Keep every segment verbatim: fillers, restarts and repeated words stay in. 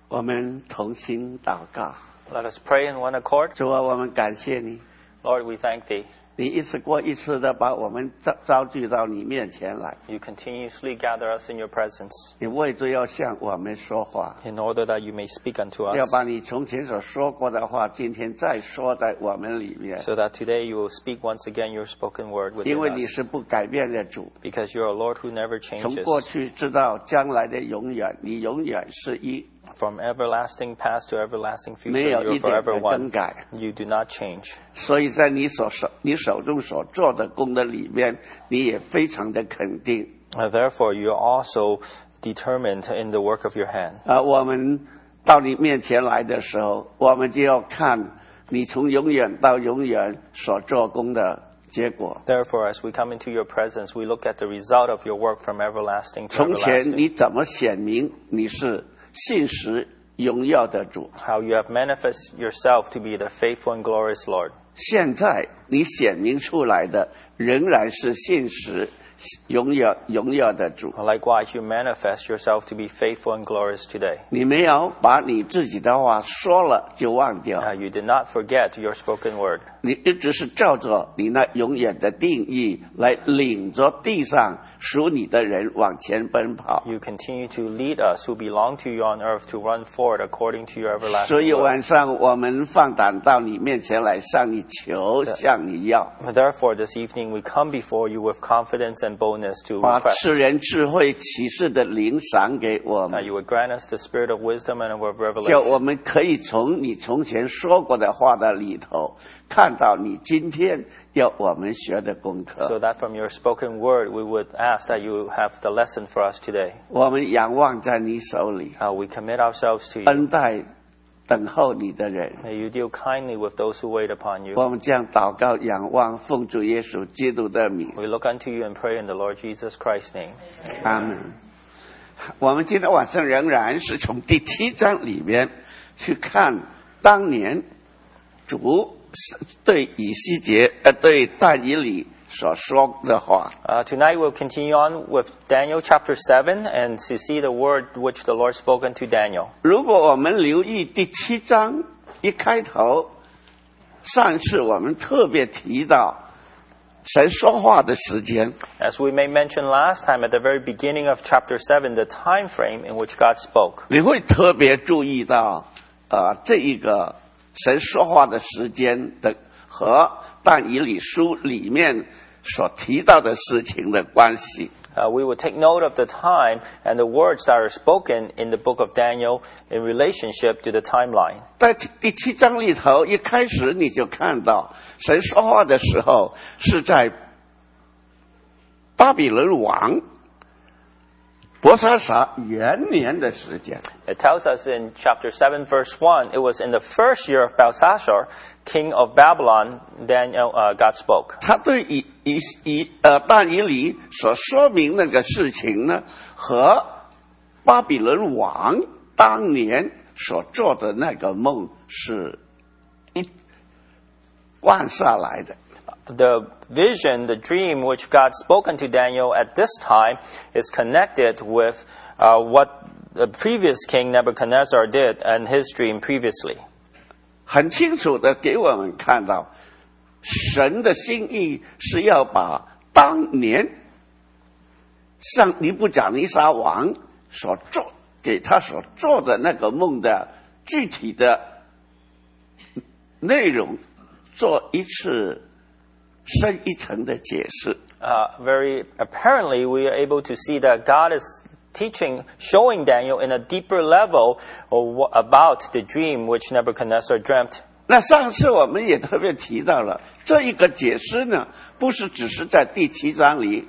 我们同心祷告。 Let us pray in one accord. 主啊，我们感谢你， Lord, we thank Thee. 你一次过一次的把我们召召聚到你面前来， You continuously gather us in Your presence 你为着要向我们说话， in order that You may speak unto 要 us, 把你从前所说过的话，今天再说在我们里面， so that today You will speak once again Your spoken word 因 within 为你 us. 是不改变的主， Because You're a Lord who never 从 changes. 过去直到将来的永远，你永远是一， From everlasting past to everlasting 没 future, 有 You're 一点 forever 的更 one. 改。 You do not change. 所以在你所手你手中所做的功的里面，你也非常的肯定。 Uh, Therefore, You're also determined in the work of Your hand. 啊，我们到你面前来的时候，我们就要看你从永远到永远所做工的结果。 Therefore, as we come into Your presence, we look at the result of Your work from everlasting to 从前 everlasting. 你怎么显明你是信实荣耀的主？ How You have manifested Yourself to be the faithful and glorious Lord. 现在你显明出来的仍然是信实荣耀荣耀的主。 Likewise, You manifest Yourself to be faithful and glorious today. 你没有把你自己的话说了就忘掉， Uh, you did not forget Your spoken word. 你一直是照着你那永远的定义来领着地上属你的人往前奔跑。 You continue to lead us who belong to You on earth to run forward according to Your 所 everlasting 以 word. 晚上我们放胆到你面前来向你求，向你要， Therefore, this evening we come before You with confidence and boldness to 把 request 赐人智慧启示的灵赏给我 that 们， You would grant us the spirit of wisdom and of 叫 revelation, 我们可以从你从前说过的话的里头，看到你今天要我们学的功课。 so that from Your spoken word we would ask that You have the lesson for us today. 我们仰望在你手里， Uh, we commit ourselves to You. 恩待等候你的人。 May You deal kindly with those who wait upon You. 我们将祷告仰望奉主耶稣基督的名， We look unto You and pray in the Lord Jesus Christ's name. 阿门。我们今天晚上仍然是从第七章里面去看当年主对以西结呃对但以理所说的话。 Uh, tonight we'll continue on with Daniel chapter seven and to see the word which the Lord spoken to Daniel. 如果我们留意第七章一开头，上次我们特别提到神说话的时间， As we may mention last time at the very beginning of chapter seven, the time frame in which God spoke. 你会特别注意到，呃，这一个神说话的时间的和但以理书里面所提到的事情的关系。 Uh, we will take note of the time and the words that are spoken in the book of Daniel in relationship to the timeline. 在第七章里头，一开始你就看到神说话的时候是在巴比伦王伯沙撒元年的时间。 It tells us in chapter seven verse one, it was in the first year of Belshazzar, king of Babylon, Daniel, uh, God spoke. 他对以以以呃但以理所说明那个事情呢，和巴比伦王当年所做的那个梦是一贯下来的。 The vision, the dream which God spoken to Daniel at this time is connected with uh, what the previous king Nebuchadnezzar did and his dream previously. 很清楚的给我们看到，神的心意是要把当年像尼布甲尼撒王所做给他所做的那个梦的具体的内容做一次深一层的解释。 Uh, very apparently, we are able to see that God is teaching, showing Daniel in a deeper level of what, about the dream which Nebuchadnezzar dreamt. 那上次我们也特别提到了，这一个解释呢，不是只是在第七章里，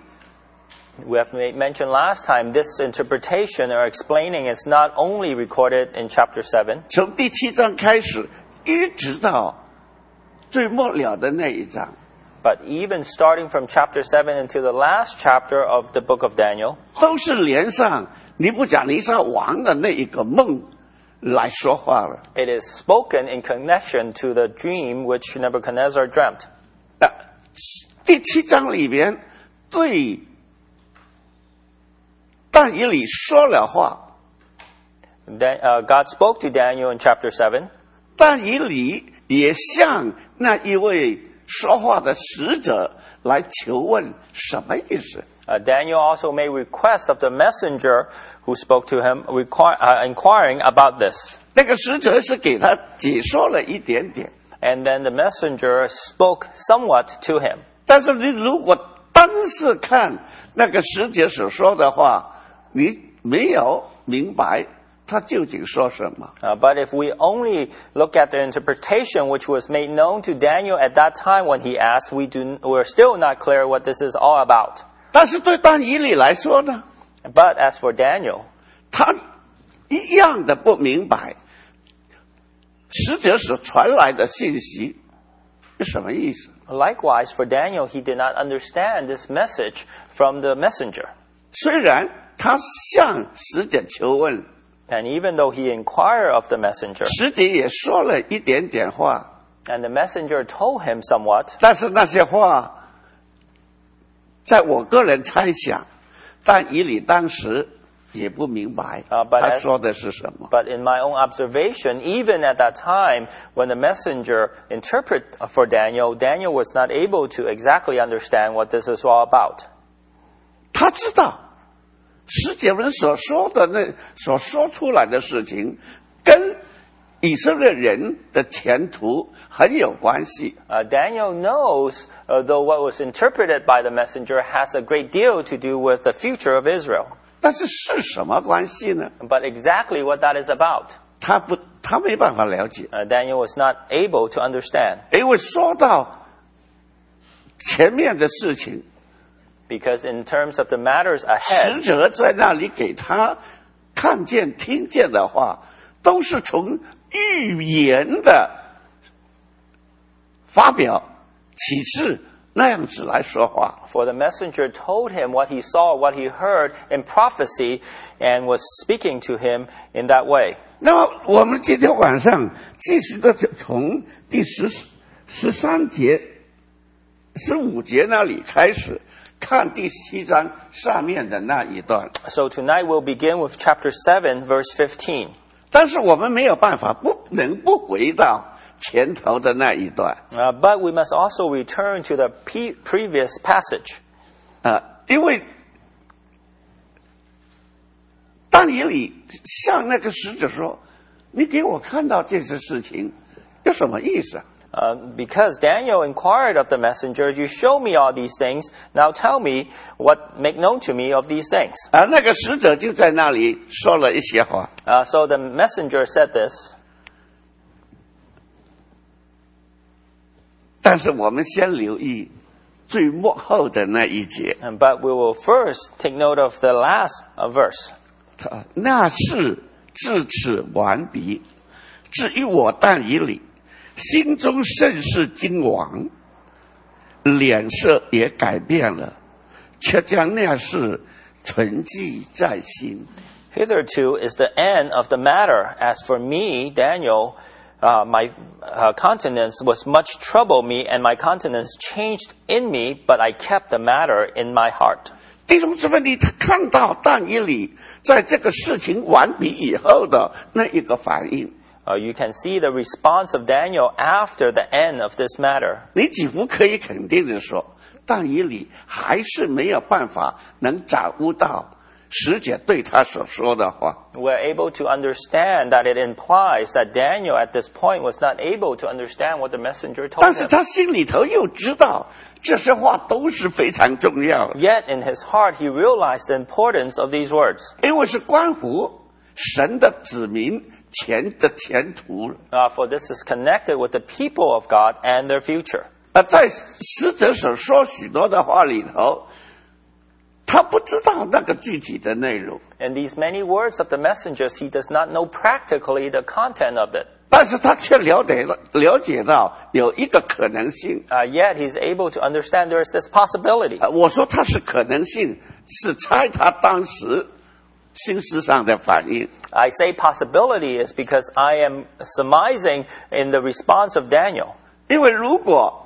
We have made mention last time, this interpretation or explaining is not only recorded in chapter seven, 从第七章开始，一直到最末了的那一章， but even starting from chapter seven until the last chapter of the book of Daniel, 都是连上尼布甲尼撒王的那一个梦来说话了。 it is spoken in connection to the dream which Nebuchadnezzar dreamt. 那第七章里边对但以理说了话， Then, uh, God spoke to Daniel in chapter seven. 但以理也向那一位说话的使者来求问什么意思。 Uh, Daniel also made request of the messenger who spoke to him, require, uh, inquiring about this. 那个使者是给他解说了一点点， And then the messenger spoke somewhat to him. 但是你如果单是看那个使者所说的话，你没有明白他究竟说什么。 Uh, but if we only look at the interpretation which was made known to Daniel at that time when he asked, we do, we're still not clear what this is all about. 但是对但以理来说呢， But as for Daniel, 他一样的不明白使者所传来的信息是什么意思。 likewise for Daniel, he did not understand this message from the messenger. 虽然他向使者求问， And even though he inquired of the messenger, 使者也说了一点点话， and the messenger told him somewhat, 但是那些话，在我个人猜想，但以理当时也不明白 Uh, but 他 as- 说的是什么。 but in my own observation, even at that time, when the messenger interpreted for Daniel, Daniel was not able to exactly understand what this is all about. 他知道使者们所说的那所说出来的事情，跟以色列人的前途很有关系。 Uh, Daniel knows, uh, though what was interpreted by the messenger has a great deal to do with the future of Israel. 但是是什么关系呢？ But exactly what that is about, 他不，他没办法了解， uh, Daniel was not able to understand. 因为说到前面的事情， Because in terms of the matters ahead, 使者在那里给他看见、听见的话，都是从预言的发表启示那样子来说话。 for the messenger told him what he saw, what he heard in prophecy, and was speaking to him in that way. 那么我们今天晚上继续的从第十十三节、十五节那里开始看第七章上面的那一段。 So tonight we'll begin with chapter seven, verse fifteen. 但是我们没有办法，不能不回到前头的那一段。 Uh, but we must also return to the pe- previous passage. 啊，因为但以理向那个使者说：“你给我看到这些事情，有什么意思啊？” Uh, because Daniel inquired of the messenger, you show me all these things, now tell me what make known to me of these things. 啊，那个使者就在那里说了一些话。 Uh, so the messenger said this, 但是我们先留意最末后的那一节， and, but we will first take note of the last uh, verse. 他那是至此完毕。至于我但以理，心中甚是惊惶，脸色也改变了，却将那事存记在心。 Hitherto is the end of the matter. As for me, Daniel, uh, my uh, countenance was much troubled me, and my countenance changed in me, but I kept the matter in my heart. 弟兄姊妹，你看到但以理在这个事情完毕以后的那一个反应， Uh, you can see the response of Daniel after the end of this matter. 你几乎可以肯定的说，但以理还是没有办法能掌握到使者对他所说的话。 We're able to understand that it implies that Daniel at this point was not able to understand what the messenger told 但是 him. 他心里头又知道这些话都是非常重要的， Yet in his heart he realized the importance of these words. 因为是关乎神的子民前的前途。 Uh, for this is connected with the people of God and their future. 啊，在使者所说许多的话里头，他不知道那个具体的内容， In these many words of the messengers, he does not know practically the content of it. 但是他却了解了了解到有一个可能性。 Uh, yet he's able to understand there is this possibility. 啊，我说他是可能性，是猜他当时心思上的反应。 I say possibility is because I am surmising in the response of Daniel. 因为如果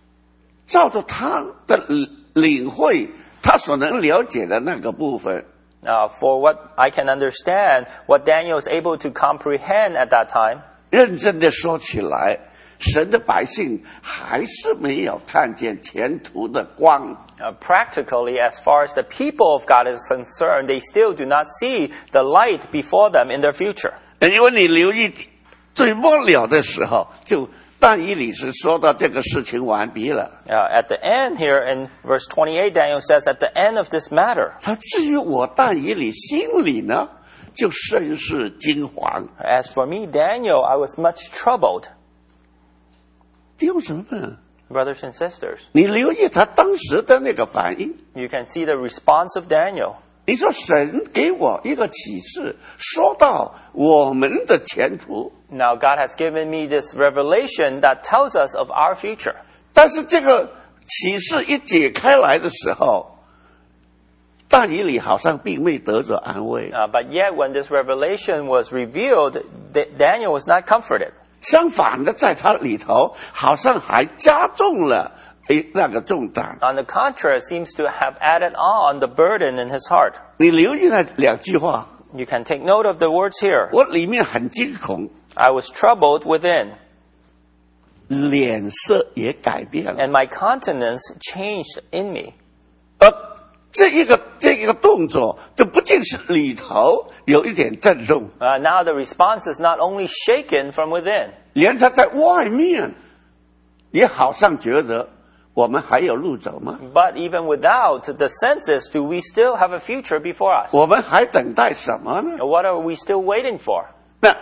照着他的领领会，他所能了解的那个部分， Uh, for what I can understand, what Daniel is able to comprehend at that time, 认真的说起来，神的百姓还是没有看见前途的光。 uh, practically, as far as the people of God is concerned, they still do not see the light before them in their future. 因为你留意最末了的时候，就但以理是说到这个事情完毕了。 Uh, at the end here in verse twenty-eight, Daniel says, at the end of this matter, 他至于我但以理心里呢，就甚是惊惶。 as for me, Daniel, I was much troubled. 弟兄姊妹们， Brothers and sisters, 你留意他当时的那个反应。 you can see the response of Daniel. 你说神给我一个启示，说到我们的前途， Now God has given me this revelation that tells us of our future. 但是这个启示一解开来的时候，但以理好像并未得着安慰。 Uh, but yet, when this revelation was revealed, D- Daniel was not comforted. 相反的，在他里头好像还加重了诶那个重担。 On the contrary, seems to have added on the burden in his heart. 你留意那两句话， You can take note of the words here. 我里面很惊恐， I was troubled within, 脸色也改变了。 and my countenance changed in me. 而这一个这一个动作，就不仅是里头有一点震动， Uh, now the response is not only shaken from within, 连他在外面也好像觉得我们还有路走吗？ but even without the senses, do we still have a future before us? 我们还等待什么呢？ What are we still waiting for? 那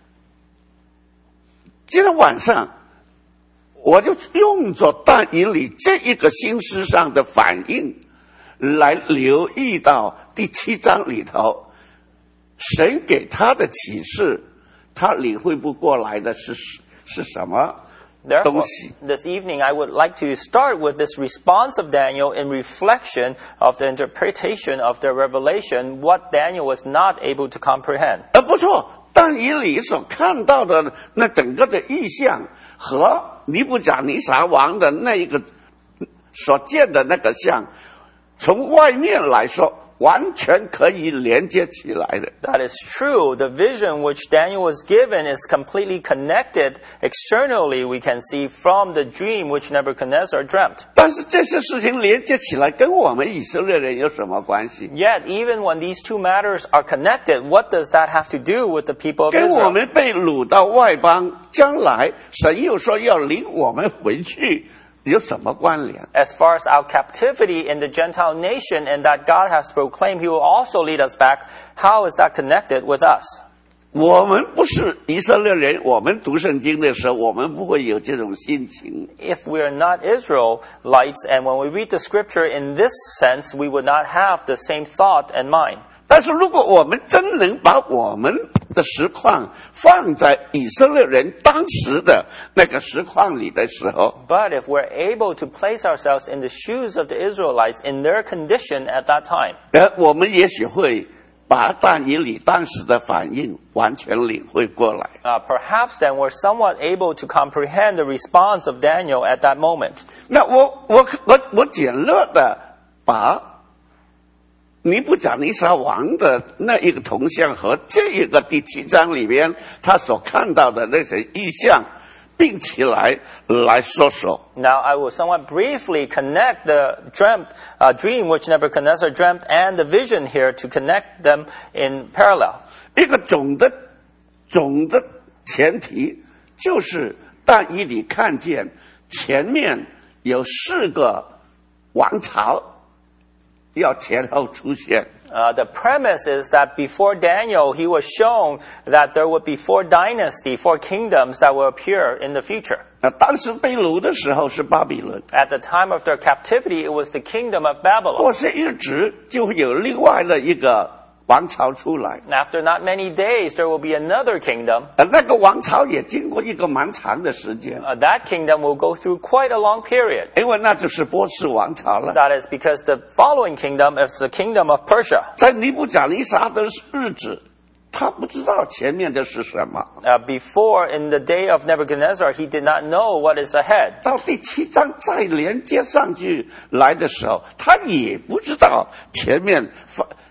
今天晚上，我就用着但以理这一个心思上的反应，来留意到第七章里头，神给他的启示，他领会不过来的是是什么？ Therefore, this evening I would like to start with this response of Daniel in reflection of the interpretation of the revelation, what Daniel was not able to comprehend. 呃，不错，但以理所看到的那整个的意象和尼布甲尼撒王的那一个所见的那个像，从外面来说，完全可以连接起来的。 That is true. The vision which Daniel was given is completely connected externally, we can see, from the dream which Nebuchadnezzar dreamt. 但是这些事情连接起来，跟我们以色列人有什么关系？ Yet, even when these two matters are connected, what does that have to do with the people of 跟我 Israel? 们被掳到外邦，将来神又说要领我们回去，有什么关联？ As far as our captivity in the Gentile nation and that God has proclaimed He will also lead us back, how is that connected with us? 我们不是以色列人，我们读圣经的时候，我们不会有这种心情。 If we are not Israelites, and when we read the scripture in this sense, we would not have the same thought and mind. 但是如果我们真能把我们的实况放在以色列人当时的那个实况里的时候， But if we're able to place ourselves in the shoes of the Israelites in their condition at that time, 呃，我们也许会把但以理当时的反应完全领会过来。 uh, perhaps then we're somewhat able to comprehend the response of Daniel at that moment. 那我我我我简略的把尼布甲尼撒王的那一个铜像和这一个第七章里边他所看到的那些意象并起来来说说。 Now, I will somewhat briefly connect the dreamt, uh, dream which Nebuchadnezzar dreamt and the vision here to connect them in parallel. 一个总的总的前提就是但以理看见前面有四个王朝要前后出现。 Uh, the premise is that before Daniel, he was shown that there would be four dynasties, four kingdoms that will appear in the future. 那当时被掳的时候是巴比伦， At the time of their captivity, it was the kingdom of Babylon. 过些日子就会有另外的一个王朝出来， And after not many days, there will be another kingdom. 呃，那个王朝也经过一个蛮长的时间， Uh, that kingdom will go through quite a long period. 因为那就是波斯王朝了。 That is because the following kingdom is the kingdom of Persia. 在尼布甲尼撒的日子，他不知道前面的是什么。 Uh, before, in the day of Nebuchadnezzar, he did not know what is ahead. 到第七章再连接上去来的时候，他也不知道前面发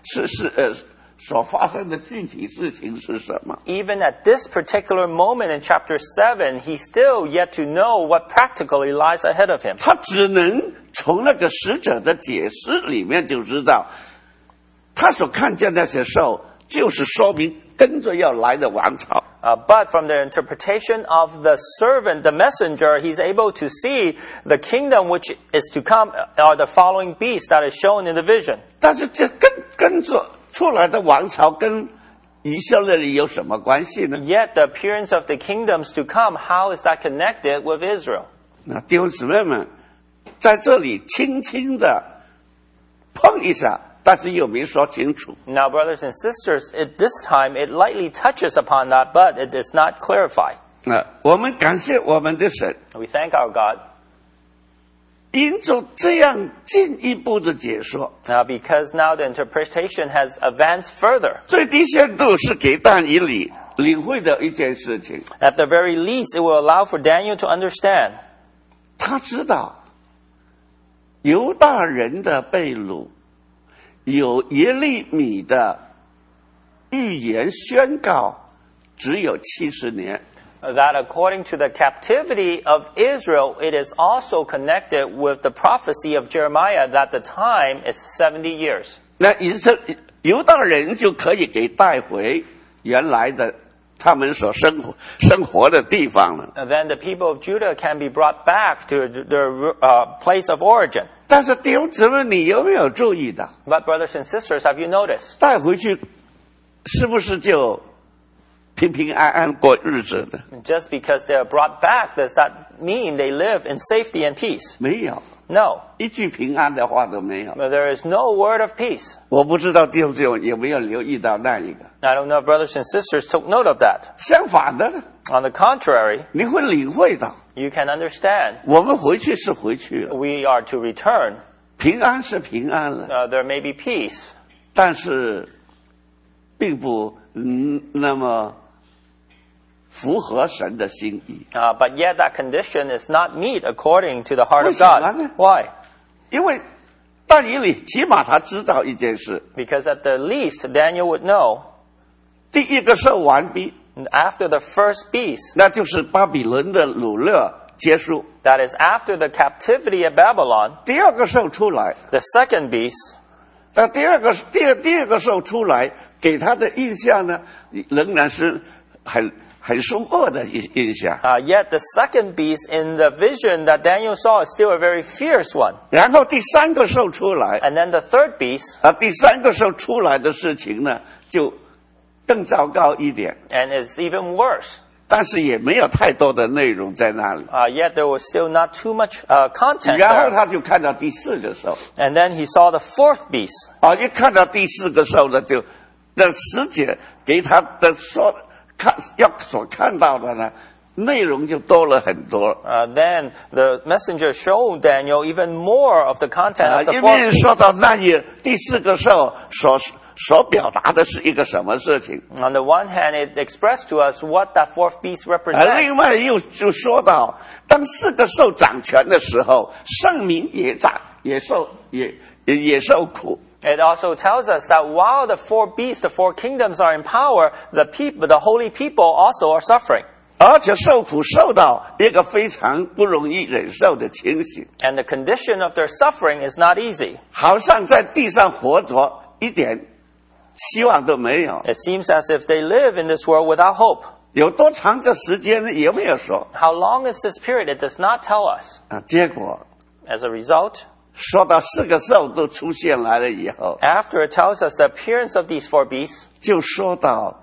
是是呃所发生的具体事情是什么。 Even at this particular moment in chapter seven, he's still yet to know what practically lies ahead of him. 他只能从那个使者的解释里面就知道，他所看见那些兽，就是说明跟着要来的王朝。 Uh, but from the interpretation of the servant, the messenger, he's able to see the kingdom which is to come are the following beasts that is shown in the vision. 但是这跟跟着出来的王朝跟以色列人有什么关系呢？ Yet the appearance of the kingdoms to come, how is that connected with Israel? 那弟兄姊妹们，在这里轻轻的碰一下，但是又没说清楚。 Now, brothers and sisters, at this time, it lightly touches upon that, but it does not clarify. 那我们感谢我们的神， We thank our God 因着这样进一步的解说， uh, because now the interpretation has advanced further. 最低限度是给但以理领会的一件事情。 At the very least, it will allow for Daniel to understand. 他知道犹大人的被掳，有耶利米的预言宣告，只有七十年。 That according to the captivity of Israel, it is also connected with the prophecy of Jeremiah that the time is seventy years. 那以色犹大人就可以给带回原来的他们所生活生活的地方了。 And then the people of Judah can be brought back to their uh, place of origin. 但是弟兄姊妹，你有没有注意到， But brothers and sisters, have you noticed? 带回去是不是就平平安安过日子的？ Just because they are brought back, does that mean they live in safety and peace? 没有， No. 一句平安的话都没有。 There is no word of peace. 我不知道弟兄姊妹有没有留意到那一个。 I don't know if brothers and sisters took note of that. 相反的呢， On the contrary, 你会领会到， you can understand 我们回去是回去了， we are to return. 平安是平安了， Uh, there may be peace, 但是并不嗯那么符合神的心意。 uh, but yet that condition is not meet according to the heart of 为什么呢？ God. Why? 因为但以理起码他知道一件事， Because at the least, Daniel would know 第一个受完毕， after the first beast, 那就是巴比伦的掳掠结束。 that is after the captivity of Babylon, 第二个兽出来， the second beast, 但第二个第二第二个兽出来，给他的印象呢，仍然是很很凶恶的印印象。 uh, yet the second beast in the vision that Daniel saw is still a very fierce one. 然后第三个兽出来， And then the third beast, 啊，第三个兽出来的事情呢，就更糟糕一点， and it's even worse. 但是也没有太多的内容在那里。 Uh, yet there was still not too much uh, content 然后 there. 他就看到第四个兽， And then he saw the fourth beast. 啊，一看到第四个兽呢，就那使者给他的说看要所看到的呢，内容就多了很多。 Uh, then the messenger showed Daniel even more of the content 啊， of the 因 fourth 为 beast. 说到那一第四个兽所所表达的是一个什么事情？ On the one hand, it expressed to us what that fourth beast 而另 represents. 外又就说到，当四个兽掌权的时候，圣民也掌也受也也也受苦。 It also tells us that while the four beasts, the four kingdoms are in power, the people, the holy people also are suffering. 而且受苦受到一个非常不容易忍受的情形， And the condition of their suffering is not easy. 好像在地上活着一点希望都没有。 It seems as if they live in this world without hope. 有多长的时间呢？也没有说 How long is this period? It does not tell us. 啊。结果 As a result, 说到四个兽都出现来了以后， after it tells us the appearance of these four beasts, 就说到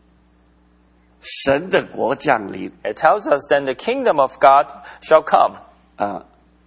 神的国降临 it tells us then the kingdom of God shall come. 啊。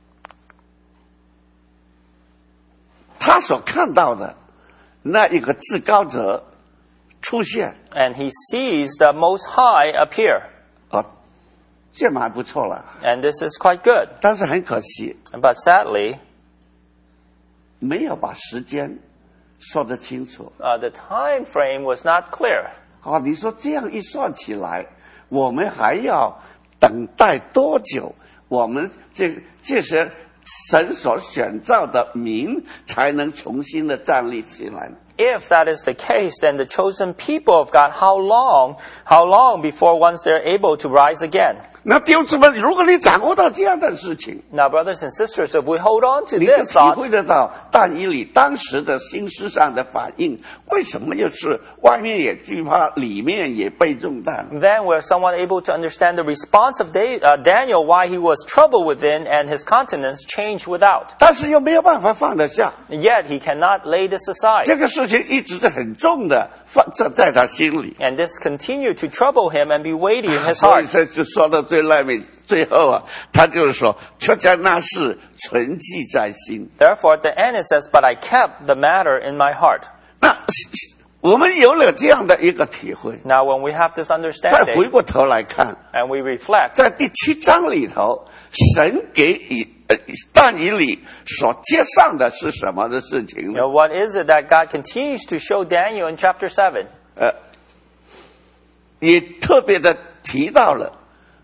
他所看到的那一个至高者出现 And he sees the Most High appear. 啊，这蛮不错了。 And this is quite good. 但是很可惜， But sadly, 没有把时间说得清楚。 uh, the time frame was not clear. 啊，你说这样一算起来，我们还要等待多久？我们这这些神所选召的民才能重新的站立起来呢？ If that is the case, then the chosen people of God, how long, how long before once they're able to rise again? 那弟兄姊妹，如果你掌握到这样的事情， Now, brothers and sisters, if we hold on to 你就 this 体 thought, 会得到但以理当时的心思上的反应，为什么又是外面也惧怕，里面也被重担？ then we're somewhat able to understand the response of Da- uh, Daniel, why he was troubled within and his countenance changed without. 但是又没有办法放得下， Yet he cannot lay this aside. 这个事情一直是很重的放在在他心里。 And this continued to trouble him and be weighty in his 所以 heart. 这就说到最烂尾，最后啊，他就是说，却将那事存记在心。 Therefore, at the end it says, But I kept the matter in my heart. 那我们有了这样的一个体会， Now, when we have this 再回 understanding 过头来看， and we reflect, 在第七章里头，神给以呃但以理所接上的是什么的事情 you 呢？ know, what is it that God continues to show Daniel in chapter seven? 呃，也特别的提到了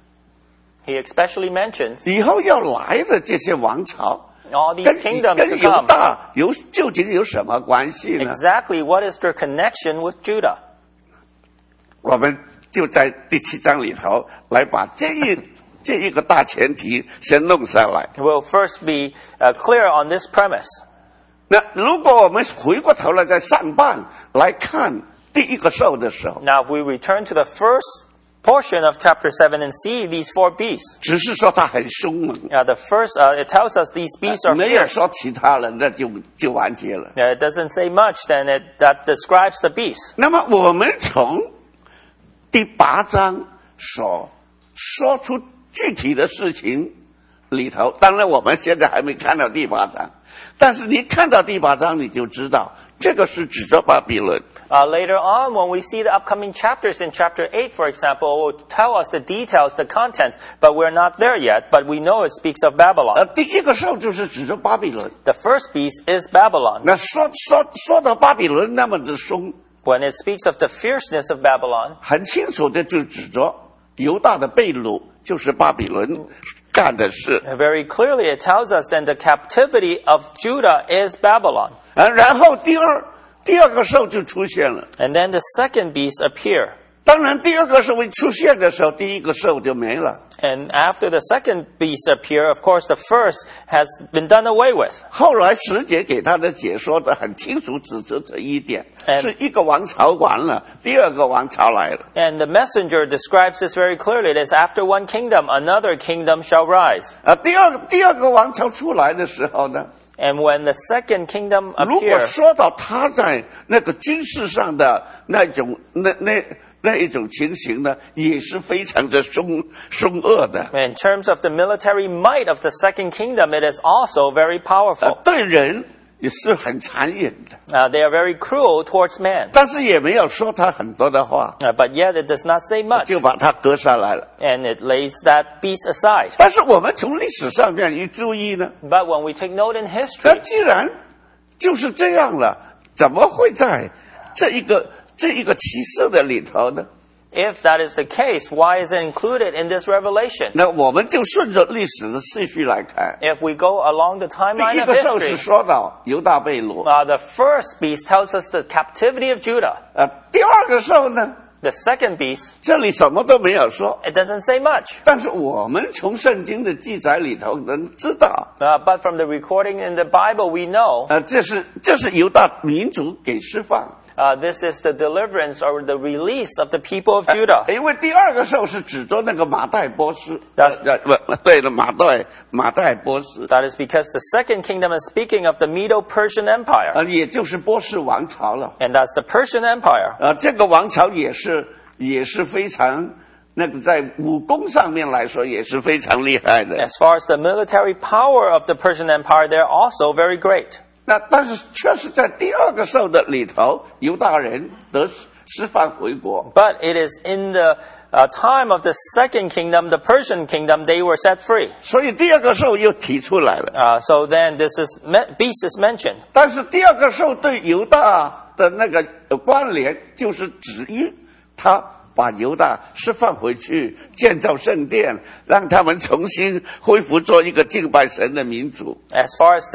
He especially mentions 以后要来的这些王朝， all these 跟 kingdoms 跟 to 犹 come. 大有究竟有什么关系呢？ Exactly what is their connection with Judah? 我们就在第七章里头来把这一这一个大前提先弄上来。 We'll first be uh, clear on this premise. 那如果我们回过头来在上半来看第一个兽的时候， Now, if we return to the first portion of chapter seven and see these four beasts, 只是说它很凶猛， uh, the first, uh, it tells us these beasts are 没有 fierce. 说其他人，那就就完结了。 Uh, it doesn't say much, then it, that describes the beast. 那么我们从第八章所说出具体的事情里头，当然我们现在还没看到第八章，但是你看到第八章，你就知道这个是指着巴比伦。 Uh, later on, when we see the upcoming chapters in chapter eight, for example, it will tell us the details, the contents, but we're not there yet, but we know it speaks of 呃， Babylon. 第一个兽就是指着巴比伦。 The first beast is Babylon. 那说说说到巴比伦那么的凶， When it speaks of the fierceness of Babylon, 很清楚的就指着犹大的被掳就是巴比伦干的事。 very clearly it tells us then the captivity of Judah is Babylon. 啊，然后第二第二个兽就出现了。 And then the second beast appear. 当然，第二个兽一出现的时候，第一个兽就没了。 And after the second beast appear, of course the first has been done away with. 后来使者给他的解说的很清楚，指责这一点， And- 是一个王朝完了，第二个王朝来了。 And the messenger describes this very clearly. It is after one kingdom, another kingdom shall rise. 啊，第二个第二个王朝出来的时候呢， And when the second kingdom 如果 appear, 说到他在那个军事上的那种那那那一种情形呢，也是非常的凶凶恶的。 in terms of the military might of the second kingdom, it is also very 呃 powerful. 对人也是很残忍的， Uh, they are very cruel towards man. 但是也没有说他很多的话， Uh, but yet it does not say much. 就把他割下来了。 And it lays that beast aside. 但是我们从历史上面一注意呢， But when we take note in 那 history, 既然就是这样了，怎么会在这一个这一个启示的里头呢？ if that is the case, why is it included in this revelation? 那我们就顺着历史的顺序来看。 If we go along the 第 timeline 一 of 个兽是 history, 说到犹大被掳， uh, the first beast tells us the captivity of Judah. 呃，第二个兽呢， The second beast, 这里什么都没有说， it doesn't say much. 但是我们从圣经的记载里头能知道， Uh, but from the recording in the Bible, we know 呃，这是这是犹大民族给释放。 uh, this is the deliverance or the release of the people of Judah. 因为第二个兽是指着那个马代波斯， That's- 呃不对了，马代马代波斯， That is because the second kingdom is speaking of the Medo-Persian Empire. 呃，也就是波斯王朝了。 And that's the Persian Empire. 呃，这个王朝也是也是非常那个在武功上面来说也是非常厉害的。 As far as the military power of the Persian Empire, they're also very great. 那但是却是在第二个兽的里头，犹大人得释放回国。 But it is in the uh, time of the second kingdom, the Persian kingdom, they were set free. 所以第二个兽又提出来了。 Uh, so then this is me- beast is mentioned. 但是第二个兽对犹大的那个呃关联，就是指于他把犹大释放回去，建造圣殿，让他们重新恢复做一个敬拜神的民族。 As far as the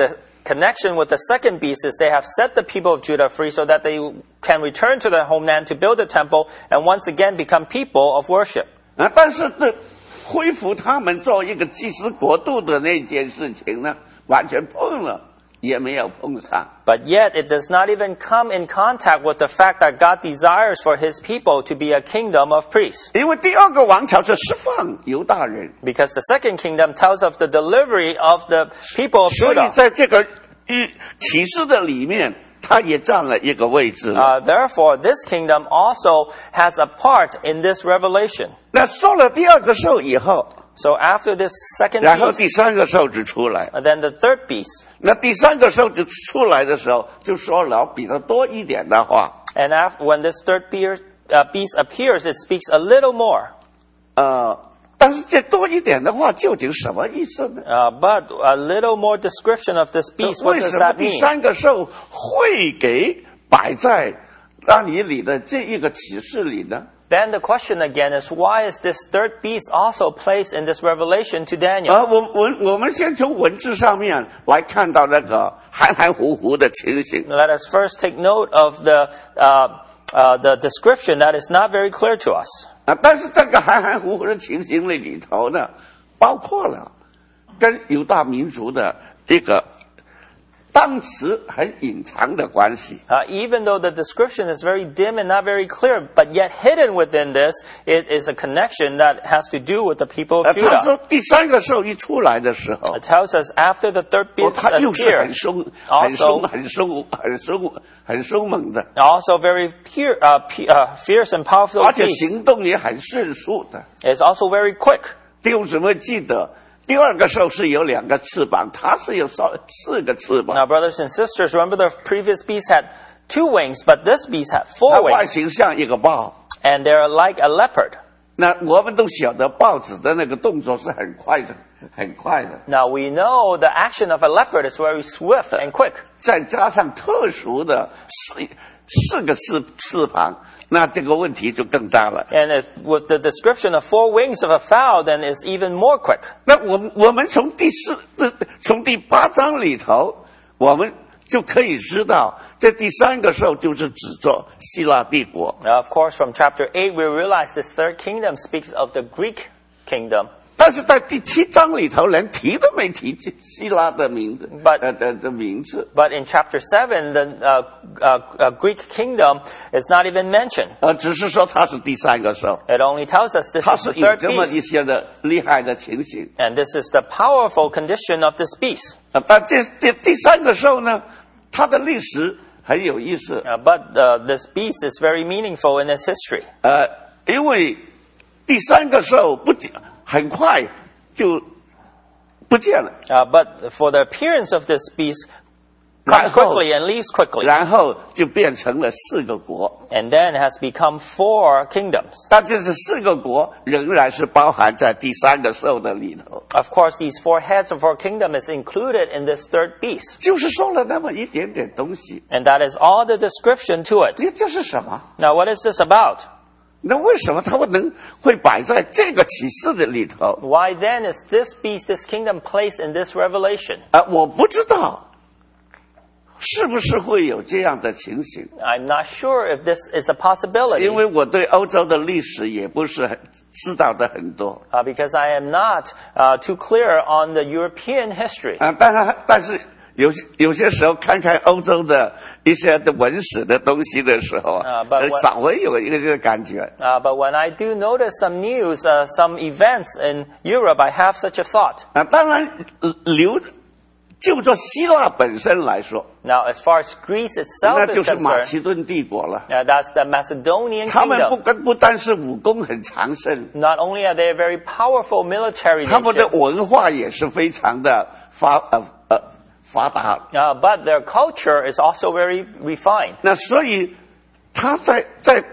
connection with the second beast is they have set the people of Judah free so that they can return to their homeland to build a temple and once again become people of worship. 啊，但是这恢复他们做一个祭司国度的那件事情呢，完全碰了也没有碰上。 But yet it does not even come in contact with the fact that God desires for his people to be a kingdom of priests. 因为第二个王朝是释放犹大人， Because the second kingdom tells of the delivery of the people of 所以 Judah. 在这个预启示的里面，他也占了一个位置了。 Uh, therefore, this kingdom also has a part in this revelation. 那说了第二个兽以后， So after this second 然后 beast, 第三个兽子出来。 and then the third beast, 那第三个兽子出来的时候，就说了比较多一点的话。 and after, when this third beer, uh, beast appears, it speaks a little more. 呃，但是这多一点的话究竟什么意思呢？ Uh, but a little more description of this beast, what 为 does 什么 that 第 mean? 三个兽会给摆在那里里的这一个启示里呢？ Then the question again is, why is this third beast also placed in this revelation to 啊， Daniel? 我我我们先从文字上面来看到那个含含糊糊的情形。 Let us first take note of the, uh, uh, the description that is not very clear to us. 啊，但是这个含含糊糊的情形里里头呢，包括了跟犹大民族的一个当时很隐藏的关系。 Uh, even though the description is very dim and not very clear, but yet hidden within this, it is a connection that has to do with the people 呃 of 他 Judah. 说第三个兽一出来的时候， It tells us after the third 哦， beast 他又是很 appears, 凶、很凶、 also, 很凶、很凶、很凶猛的， also very pure, uh, pu- uh, fierce and powerful 而且 beast. 行动也很迅速的。 It's also very quick. 弟兄姊妹记得，第二个兽是有两个翅膀，它是有少四个翅 Now, 膀， brothers and sisters, remember the previous beast had two wings, but this beast had 它 four 外 wings, 形像一个豹。 and they're like a leopard. 那我们都晓得豹子的那个动作是很快的，很快的， Now, we know the action of a leopard is very swift and quick. 再加上特殊的四四个翅翅膀，那这个问题就更大了。 And if, with the description of four wings of a fowl, then it's even more quick. 那我们我们从第四呃从第八章里头，我们就可以知道，这第三个兽就是指着希腊帝国。 Now, of course, from chapter eight, we realize this third kingdom speaks of the Greek kingdom. 但是在第七章里头，连提都没提希腊的名字， But- 呃的的名字， But in chapter seven, the uh, uh, uh, Greek kingdom is not even mentioned. 呃，只是说它是第三个兽， It only tells us this 它 is 是 the 有 third 这么一 beast. 些的厉害的情形。 And this is the powerful condition of this beast. 呃，但这这第三个兽呢，它的历史很有意思。 Uh, but uh, this beast is very meaningful in its history. 呃，因为第三个兽不久很快就不见了， Uh, but for the appearance of this beast comes quickly and leaves quickly. 然后就变成了四个国。 And then has become four kingdoms. 但这是四个国仍然是包含在第三个兽的里头， Of course, these four heads of our kingdom is included in this third beast. 就是说了那么一点点东西。 And that is all the description to it. 这这是什么？ Now, what is this about? 那为什么它不能会摆在这个启示的里头？ Why then is this beast, this kingdom placed in this revelation? 啊，我不知道是不是会有这样的情形， I'm not sure if this is a possibility. 因为我对欧洲的历史也不是很知道的很多 Uh, because I am not uh, too clear on the European history. 啊。当然，但是有些有些时候看看欧洲的一些的文史的东西的时候啊啊， but 呃 what- 稍微有一个这个感觉。 Uh, but when I do notice some news, uh, some events in Europe, I have such a thought. 啊，当然，呃留就做希腊本身来说， Now, as far as Greece 那 itself 就 is 是马 concerned, 其顿帝国了。 uh, that's the Macedonian 他们不 kingdom. 跟不单是武功很强盛， Not only are they a very powerful military 他们的 nation, 文化也是非常的发呃呃发达。 uh, but their culture is also very refined. 那所以他在在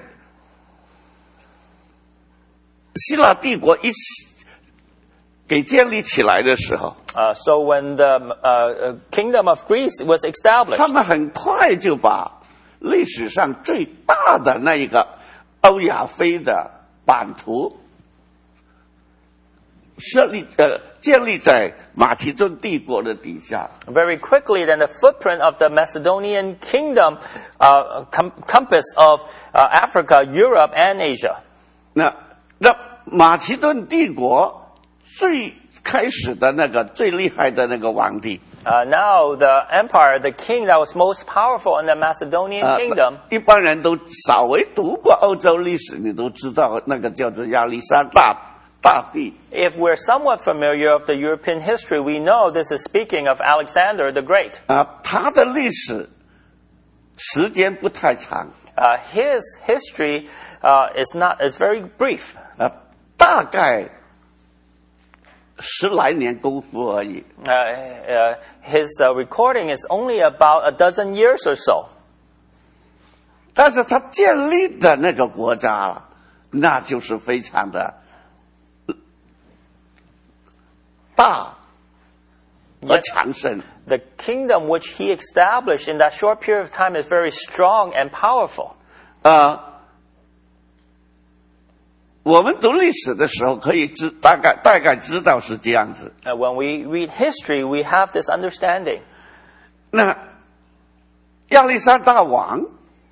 希腊帝国一给建立起来的时候， Uh, so when the uh, uh, kingdom of Greece was 他 established, 们很快就把历史上最大的那一个欧亚非的版图设立呃建立在马其顿帝国的底下。 Very quickly, then the footprint of the Macedonian kingdom uh, com- compass of uh, Africa, Europe, and Asia. 那那马其顿帝国最开始的那个最厉害的那个皇帝。 Uh, now the empire, the king that was most powerful in the Macedonian 呃 kingdom, 一般人都稍微读过欧洲历史，你都知道那个叫做亚历山大大帝。 if we're somewhat familiar of the European history, we know this is speaking of Alexander the Great. 啊，他的历史时间不太长， Uh, his history uh, is not is very brief. 啊，大概十来年功夫而已。 Uh, uh, his uh, recording is only about a dozen years or so. 但是他建立的那个国家，那就是非常的大和强盛。 The kingdom which he established in that short period of time is very strong and powerful. 呃，我们读历史的时候，可以知大概大概知道是这样子。 Uh, when we read history, we have this understanding. 那亚历山大王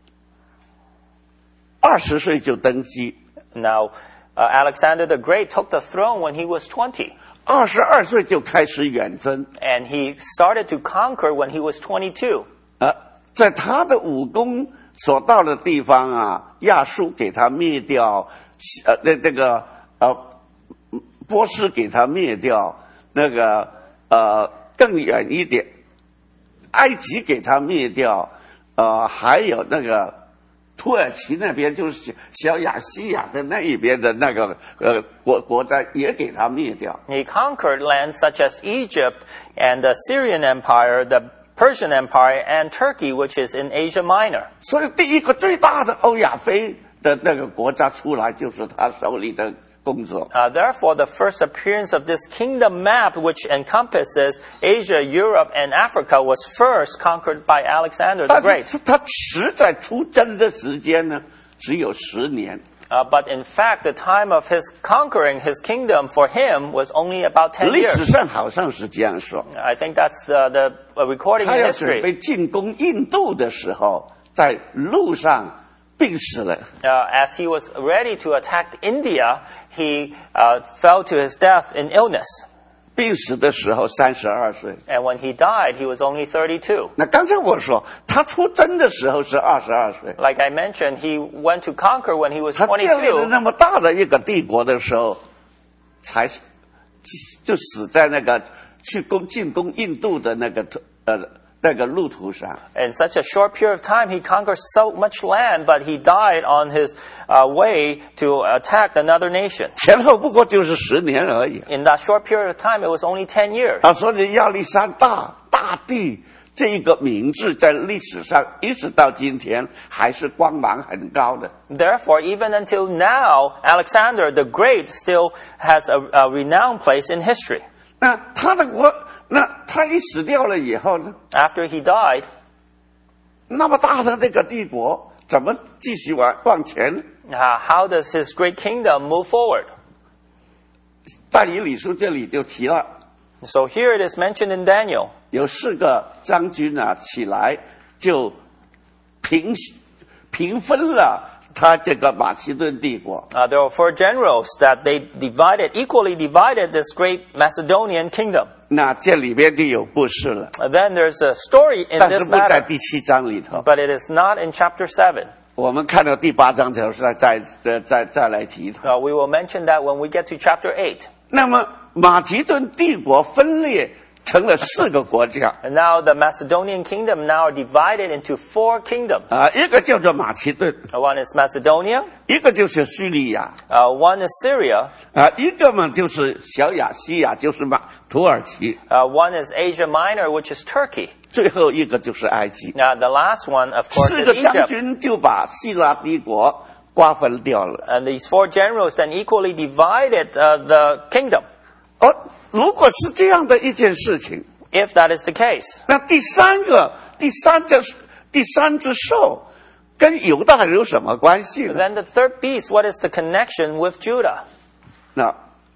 二十岁就登基， Now, uh, Alexander the Great took the throne when he was twenty, 二十二岁就开始远征。 and he started to conquer when he was twenty-two. 呃，在他的武功所到的地方啊，亚述给他灭掉，呃，那这个呃，波斯给他灭掉，那个呃更远一点，埃及给他灭掉，呃，还有那个土耳其那边就是小亚细亚的那一边的那个呃国国家也给他灭掉。 He conquered lands such as Egypt and the Syrian Empire, the Persian Empire, and Turkey, which is in Asia Minor. 所以第一个最大的欧亚非的那个国家出来，就是他手里的工作。 Uh, therefore, the first appearance of this kingdom map, which encompasses Asia, Europe, and Africa, was first conquered by Alexander the 但 Great. 是他实在出征的时间呢，只有十年。 Uh, but in fact, the time of his conquering his kingdom for him was only about ten 历史 years. 上好像是这样说。 I think that's the, the uh, recording 他 in 要准 history. 备进攻印度的时候，在路上病死了。 Uh, as he was ready to attack India, he uh, fell to his death in illness. 病死的时候三十二岁。 And when he died, he was only thirty-two. 那刚才我说他出征的时候是二十二岁， Like I mentioned, he went to conquer when he was 他建立了 twenty-two. 那么大的一个帝国的时候，才就死在那个去攻进攻印度的那个呃那个路途上。 In such a short period of time, he conquered so much land, but he died on his uh, way to attack another nation. 前后不过就是十年而已。 In that short period of time, it was only ten years. 啊，所以亚历山大大帝这一个名字在历史上一直到今天还是光芒很高的。 Therefore, even until now, Alexander the Great still has a, a renowned place in history. 那他的国，那他一死掉了以后呢， After he died, 那么大的那个帝国怎么继续往往前？ uh, how does his great kingdom move forward? 但以理书这里就提了， So here it is mentioned in Daniel. 有四个将军啊起来就平平分了他这个马其顿帝国。 Uh, there were four generals that they divided, equally divided this great Macedonian kingdom. 那这里边就有故事了， Uh, then there's a story in 但是 this 不在 matter, 第七章里头。 but it is not in chapter seven. 我们看到第八章的时候再再再再再来提它。 Uh, we will mention that when we get to chapter eight. 那么马其顿帝国分裂成了四个国家 And now the Macedonian kingdom now are divided into four kingdoms. 啊，一个叫做马其顿， Uh, one is Macedonia, 一个就是叙利亚 uh, one is Syria, 啊，一个嘛就是小亚细亚，就是马土耳其， uh, one is Asia Minor, which is Turkey. 最后一个就是埃及。 Now the last one, of course, 四 is 个将 Egypt. 军就把希腊帝国瓜分掉了。 And these four generals then equally divided uh, the kingdom. 而如果是这样的一件事情， If that is the case, 那第三个第三只第三只兽跟犹大有什么关系呢？ then the third beast, what is the connection with Judah? 那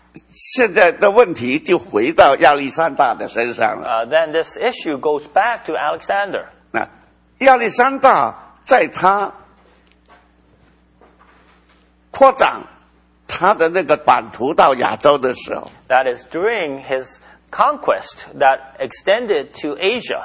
现在的问题就回到亚历山大的身上了。 Uh, then this issue goes back to Alexander. 那亚历山大在他扩展他的那个版图到亚洲的时候， That is during his conquest that extended to Asia.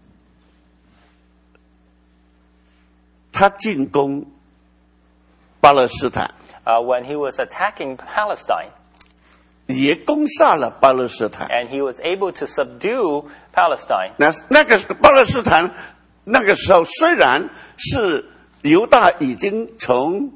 他进攻巴勒斯坦， Uh, when he was attacking Palestine, 也攻下了巴勒斯坦。 and he was able to subdue Palestine. 那那个巴勒斯坦那个时候虽然是犹大已经从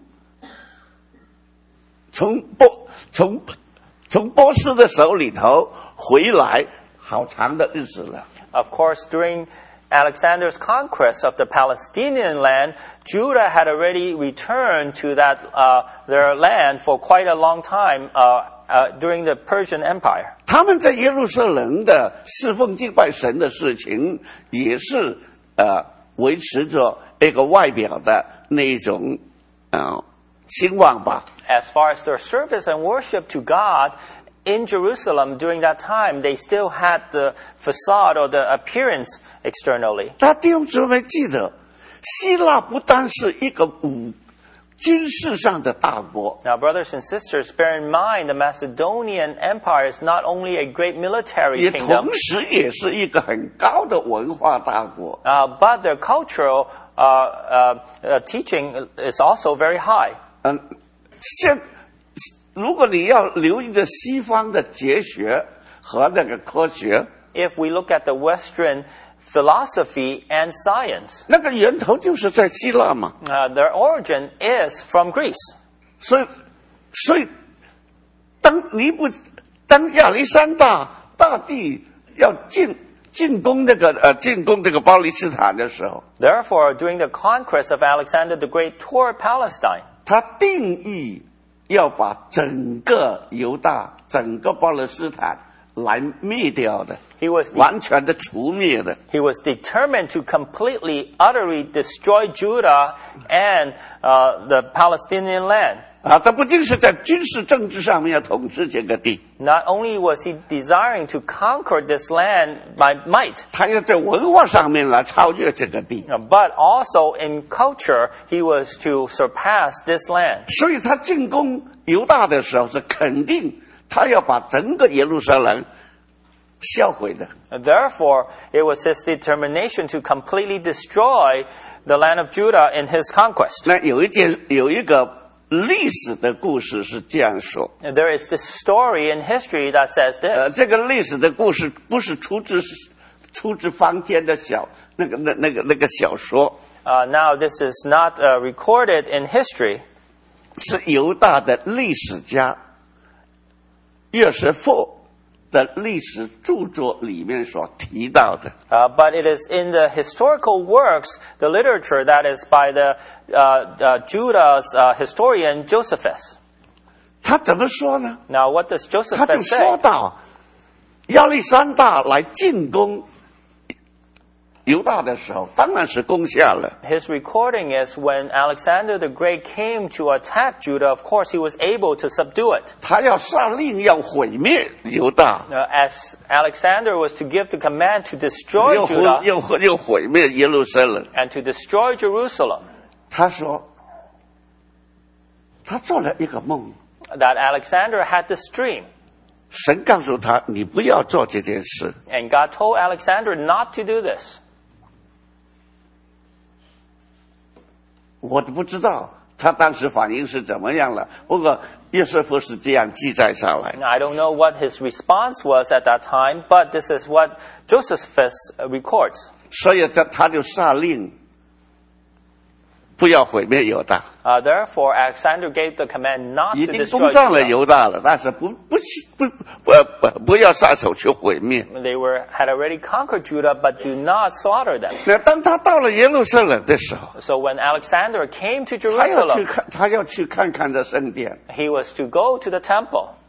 从波从从波斯的手里头回来好长的日子了。 Of course, during Alexander's conquest of the Palestinian land, Judah had already returned to that uh, their land for quite a long time uh, uh, during the Persian Empire. 他们在耶路撒冷的侍奉敬拜神的事情，也是呃维持着一个外表的那一种呃兴旺吧。 As far as their service and worship to God in Jerusalem during that time, they still had the facade or the appearance externally. 那弟兄姊妹记得，希腊不单是一个武军事上的大国， Now, brothers and sisters, bear in mind the Macedonian Empire is not only a great military 也 kingdom, 同时也是一个很高的文化大国。 uh, but their cultural uh, uh, uh, teaching is also very high. 嗯，现如果你要留意着西方的哲学和那个科学， If we look at the Western philosophy and science, 那个源头就是在希腊嘛。 uh, their origin is from Greece. 所以，所以当尼布当亚历山大大帝要进进攻那个呃进攻这个巴勒斯坦的时候， Therefore, during the conquest of Alexander the Great toward Palestine, 他定义要把整个犹大、整个巴勒斯坦来灭掉的， he was de- 完全的除灭的。 he was determined to completely, utterly destroy Judah and uh, the Palestinian land. 啊，他不仅是在军事政治上面要统治这个地， Not only was he desiring to conquer this land by might, 他要在文化上面来超越这个地。 but also in culture, he was to surpass this land. 所以他进攻犹大的时候是肯定他要把整个耶路撒冷销毁的。 Therefore, it was his determination to completely destroy the land of Judah in his conquest. 那有一件有一个历史的故事是这样说， There is this story in history that says 呃， this. 这个历史的故事不是出自出自坊间的小那个那那个那个小说， Uh, now, this is not uh, recorded in history. 是犹大的历史家约瑟夫的历史著作里面所提到的。 Uh, but it is in the historical works, the literature that is by the uh, uh, Judah's uh, historian Josephus. 他怎么说呢？ Now, what does 他就 Josephus 说 say? 到亚历山大来进攻犹大的时候，当然是攻下了。 His recording is when Alexander the Great came to attack Judah, of course, he was able to subdue it. 他要下令要毁灭犹大， Uh, as Alexander was to give the command to destroy 又 Judah 毁又又毁灭耶路撒冷。 and to destroy Jerusalem, 他说，他做了一个梦， that Alexander had this dream. 神告诉他，你不要做这件事。 And God told Alexander not to do this. 我都不知道他当时反应是怎么样了，不过约瑟夫是这样记载下来。 I don't know what his response was at that time, but this is what Josephus records. 所以他他就下令不要毁灭犹大， Uh, therefore, Alexander gave the command not 已 to 经 destroy 攻上了 Judah. 犹大了，但是不不不不不不要下手去毁灭。 They were had already conquered Judah, but do not slaughter them. 那当他到了耶路撒冷的时候， So when Alexander came to 他要去 Jerusalem, 看，他要去看看这圣殿。 he was to go to the temple.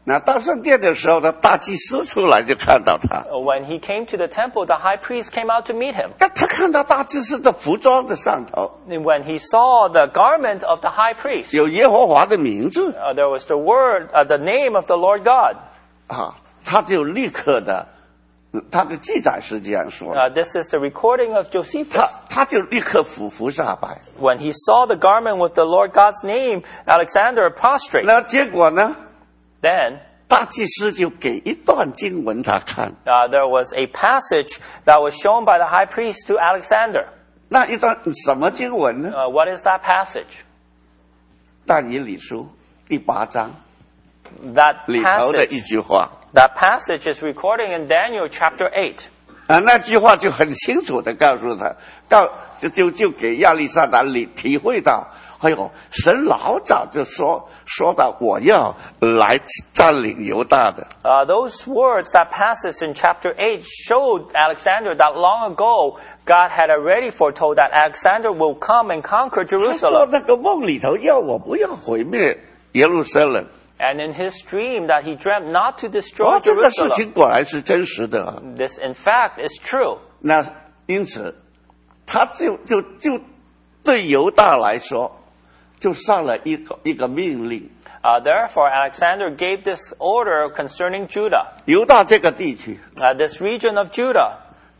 那到圣殿的时候呢，大祭司出来就看到他。 When he came to the temple, the high priest came out to meet him. 但他看到大祭司的服装的上头 When he saw the garment of the high priest, 有耶和华的名字 uh, there was the word, uh, the name of the Lord God. 啊，他就立刻的，嗯他的记载是这样说的， Uh, this is the recording of Josephus. 他他就立刻俯伏下拜。 When he saw the garment with the Lord God's name, Alexander prostrate. 那结果呢， Then 大祭司就给一段经文他看， uh, there was a passage that was shown by the high priest to Alexander. 那一段什么经文呢？ Uh, what is that passage? 但以理书第八章 That 里头的 passage, 一句话 that passage is recorded in Daniel chapter eight. 啊，那句话就很清楚的告诉他，告就就就给亚历山大里体会到，哎呦，神老早就说说到我要来占领犹大的。 Uh, those words, that passage in chapter eight, showed Alexander that long ago God had already foretold that Alexander will come and conquer 他说 Jerusalem. 那个梦里头要我不要毁灭耶路撒冷。 And in his dream that he dreamt not to 哦 destroy， 这个事 Jerusalem. 情果然是真实的啊。 This, in fact, is true. 那因此，他就就就对犹大来说，就上了一个一个命令。 Uh, therefore, Alexander gave this order concerning Judah. 犹大这个地区 Uh, this region of Judah,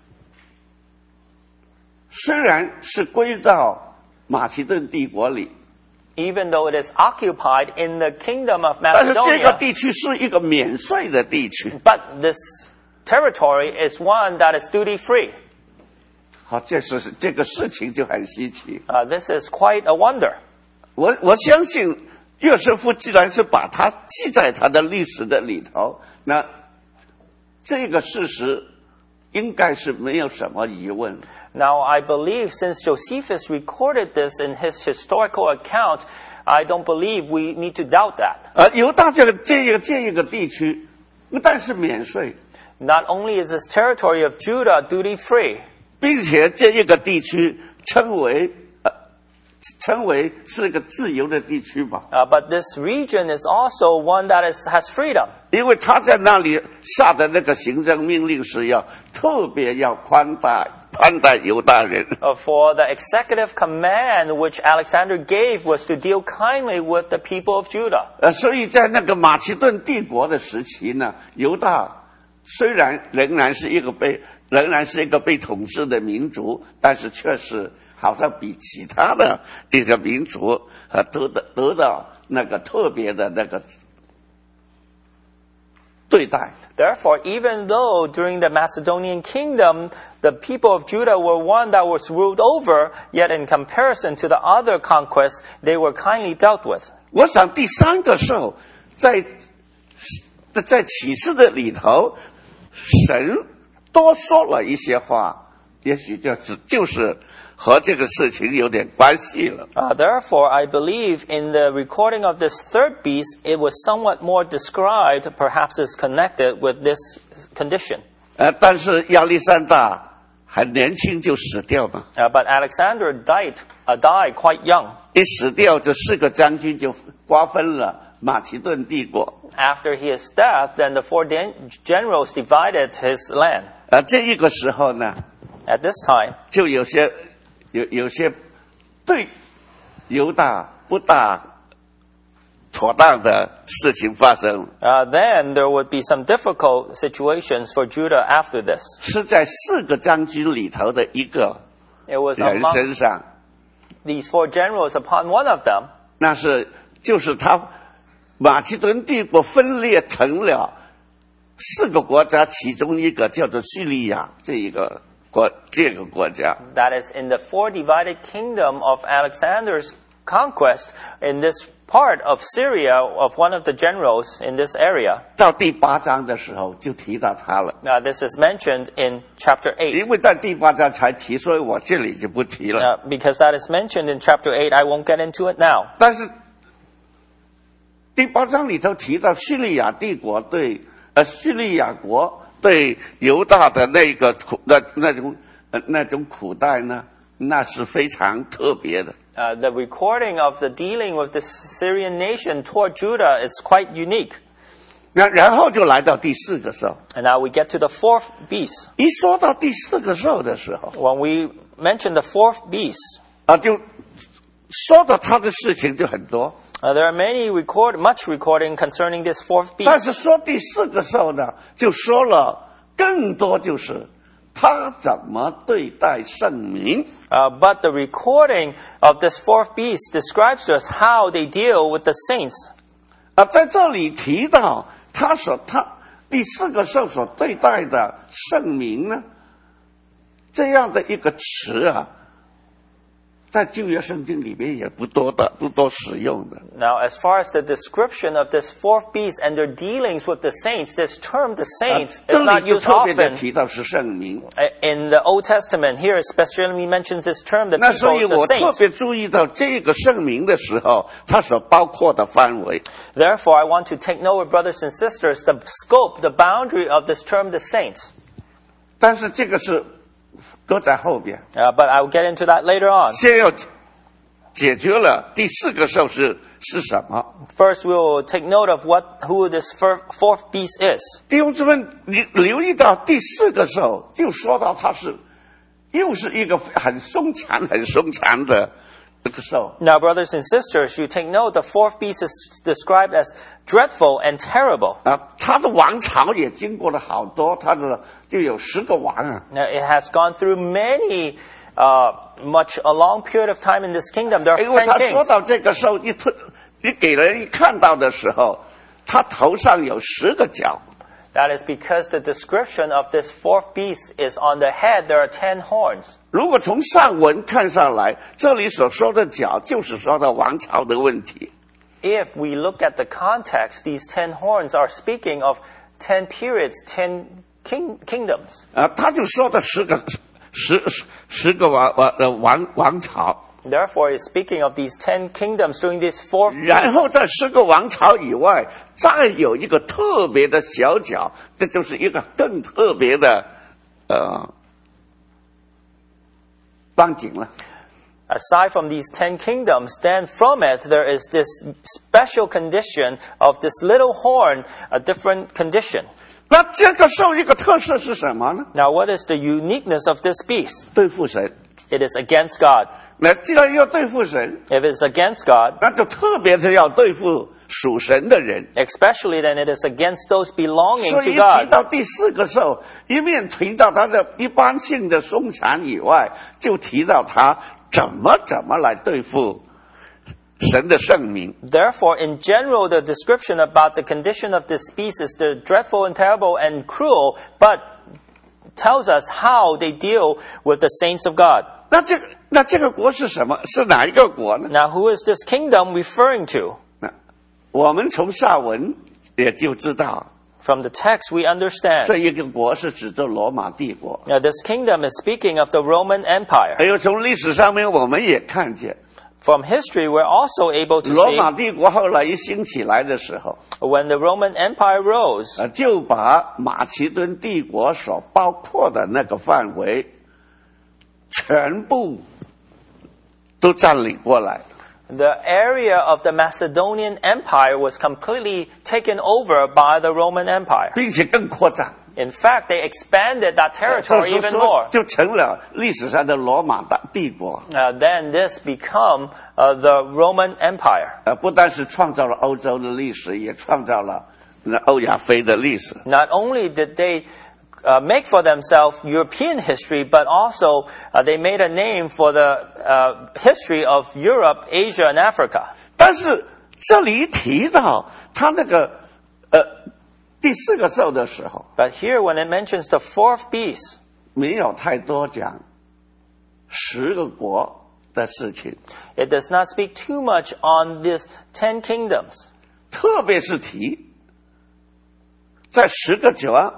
虽然是归到马其顿帝国里， even though it is occupied in the kingdom of 但是这个 Macedonia, 地区是一个免税的地区。 but this territory is one that is duty-free. 好，这是这个事情就很稀奇。 Uh, this is quite a wonder. 我我相信约瑟夫既然是把它记在他的历史的里头，那这个事实应该是没有什么疑问。 Now, I believe since Josephus recorded this in his historical account, I don't believe we need to doubt that. 而犹大这个这个这一个地区，不但是免税， Not only is this territory of Judah duty-free, 并且这一个地区称为呃称为是个自由的地区吧， uh, but this region is also one that is, has freedom. 因为他在那里下的那个行政命令是要特别要宽待宽待犹大人。 Uh, for the executive command which Alexander gave was to deal kindly with the people of Judah. 呃，所以在那个马其顿帝国的时期呢，犹大虽然仍然是一个被仍然是一个被统治的民族，但是确实好像比其他的一个民族呃得到得到那个特别的那个对待。 Therefore, even though during the Macedonian kingdom, the people of Judah were one that was ruled over, yet in comparison to the other conquests, they were kindly dealt with. 我想第三个时候，在在启示的里头，神多说了一些话，也许就只就是和这个事情有点关系了。 Uh, therefore, I believe in the recording of this third beast, it was somewhat more described, perhaps is connected with this condition. 呃，但是亚历山大很年轻就死掉嘛， Uh, but Alexander died, uh, died quite young. 一死掉，这四个将军就瓜分了马其顿帝国。 After his death, then the four den- generals divided his land. 呃，这一个时候呢， At this time, 就有些有有些对犹大不大妥当的事情发生， uh, then there would be some difficult situations for Judah after this. 是在四个将军里头的一个 It was 人 among 身上， these four generals, upon one of them, 那是就是他马其顿帝国分裂成了四个国家，其中一个叫做叙利亚这一个国这个国家。 that is in the four divided kingdom of Alexander's conquest, in this part of Syria, of one of the generals in this area. 到第八章的时候就提到他了， Now, this is mentioned in chapter eight. 因为在第八章才提，所以我这里就不提了。 Uh, because that is mentioned in chapter eight, I won't get into it now. 但是第八章里头提到叙利亚帝国对呃叙利亚国对犹大的那个苦那那种呃那种苦待呢，那是非常特别的。 Uh, the recording of the dealing with the Syrian nation toward Judah is quite unique. 那然后就来到第四个兽。 And now we get to the fourth beast. 一说到第四个兽的时候， When we mention the fourth beast, 啊，就说到他的事情就很多。 uh, there are many record, much recording concerning this fourth 但 beast. 是说第四个兽呢，就说了更多，就是他怎么对待圣民。 Uh, but the recording of this fourth beast describes to us how they deal with the saints. 啊，在这里提到他所他第四个兽所对待的圣民呢，这样的一个词啊，在旧约圣经里面也不多的，不多使用的。 Now, as far as the description of this fourth beast and their dealings with the saints, this term, the 啊 saints, 这 is 里 not 就 used 特别的 often. 提到是圣民。 In the Old Testament, here especially mentions this term, the 那所以 people, 我 the 特 saints. 别注意到这个圣民的时候，它所包括的范围。 Therefore, I want to take note, brothers and sisters, the scope, the boundary of this term, the saints. 但是这个是搁在后边， Uh, but I will get into that later on. 先要解决了第四个兽是是什么。 First, we will take note of what, who this fir- fourth beast is. 弟兄姊妹，你留意到第四个兽，就说到它是，又是一个很凶残、很凶残的这个兽。 Now, brothers and sisters, you take note, the fourth beast is described as dreadful and terrible. 啊，它的王朝也经过了好多，它的就有十个王啊。 Now, it has gone through many, uh, much, a long period of time in this kingdom. There are 因为 ten 他说 kings. 到这个兽，一推，你给人一看到的时候，他头上有十个角。 That is because the description of this fourth beast is on the head, there are ten horns. 如果从上文看上来，这里所说的角，就是说到王朝的问题。 If we look at the context, these ten horns are speaking of ten periods, ten king, kingdoms. 啊，他就说的十个十十十个王王呃王王朝， Therefore, it's speaking of these ten kingdoms during this fourth 然 beast. 后在十个王朝以外，再有一个特别的小角，这就是一个更特别的呃光景了。 Aside from these ten kingdoms, then from it there is this special condition of this little horn, a different condition. 那这个兽一个特色是什么呢？ Now, what is the uniqueness of this beast? 对付神。 It is against God. 那既然要对付神， If it's against God, 那就特别是要对付属神的人。 especially then it is against those belonging 所以 to 一提 God. 到第四个兽，一面提到他的一般性的凶残以外，就提到他怎么怎么来对付神的圣民。 Therefore, in general, the description about the condition of this beast is the dreadful and terrible and cruel, but tells us how they deal with the saints of God. 那这个那这个国是什么？是哪一个国呢？ Now, who is this kingdom referring to? 那我们从下文也就知道， From the text, we understand. 这一个国是指着罗马帝国。 Now, this kingdom is speaking of the Roman Empire. 还有从历史上面我们也看见， From history, we're also able to 罗 see 马帝国后来一兴起来的时候， when the Roman Empire rose, 呃，就把马其顿帝国所包括的那个范围，全部都占领过来。 the area of the Macedonian Empire was completely taken over by the Roman Empire. 并且更扩张， In fact, they expanded that 这 territory 时 even 候 more. 就成了历史上的罗马大帝国。 Uh, then this become uh, the Roman Empire. 呃，不但是创造了欧洲的历史，也创造了那欧亚非的历史。 Not only did they uh, make for themselves European history, but also uh, they made a name for the uh, history of Europe, Asia, and Africa. 但是这里一提到他那个呃第四个兽的时候， But here, when it mentions the fourth beast, 没有太多讲十个国的事情， it does not speak too much on these ten kingdoms. 特别是提在十个角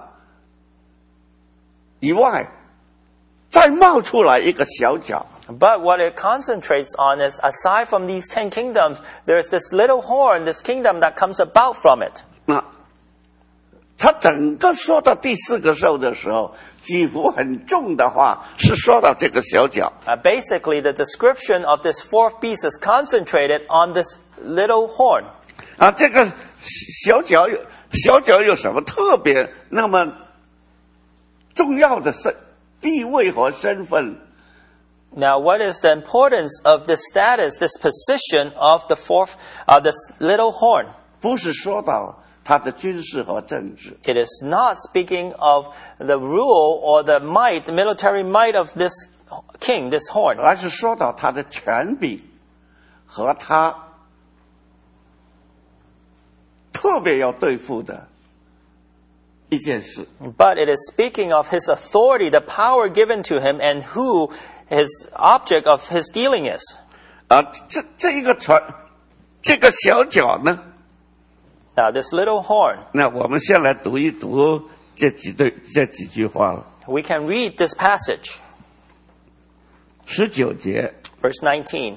以外，再冒出来一个小角。 But what it concentrates on is, aside from these ten kingdoms, there's this little horn, this kingdom that comes about from it. 那他整个说到第四个兽的时候，几乎很重的话是说到这个小角。 Uh, basically, the description of this fourth beast is concentrated on this little horn. 啊，这个小角有小角有什么特别那么重要的身地位和身份？ Now, what is the importance of this status, this position of the fourth, uh, this little horn? 不是说到他的军事和政治， It is not speaking of the rule or the might, the military might of this king, this horn, 而是说到他的权柄和他特别要对付的一件事。 but it is speaking of his authority, the power given to him, and who his object of his dealing is. 啊，这这一个船，这个小角呢？ Now, this little horn, 那我们先来读一读这几对这几句话了。 we can read this passage, 十九节， verse nineteen.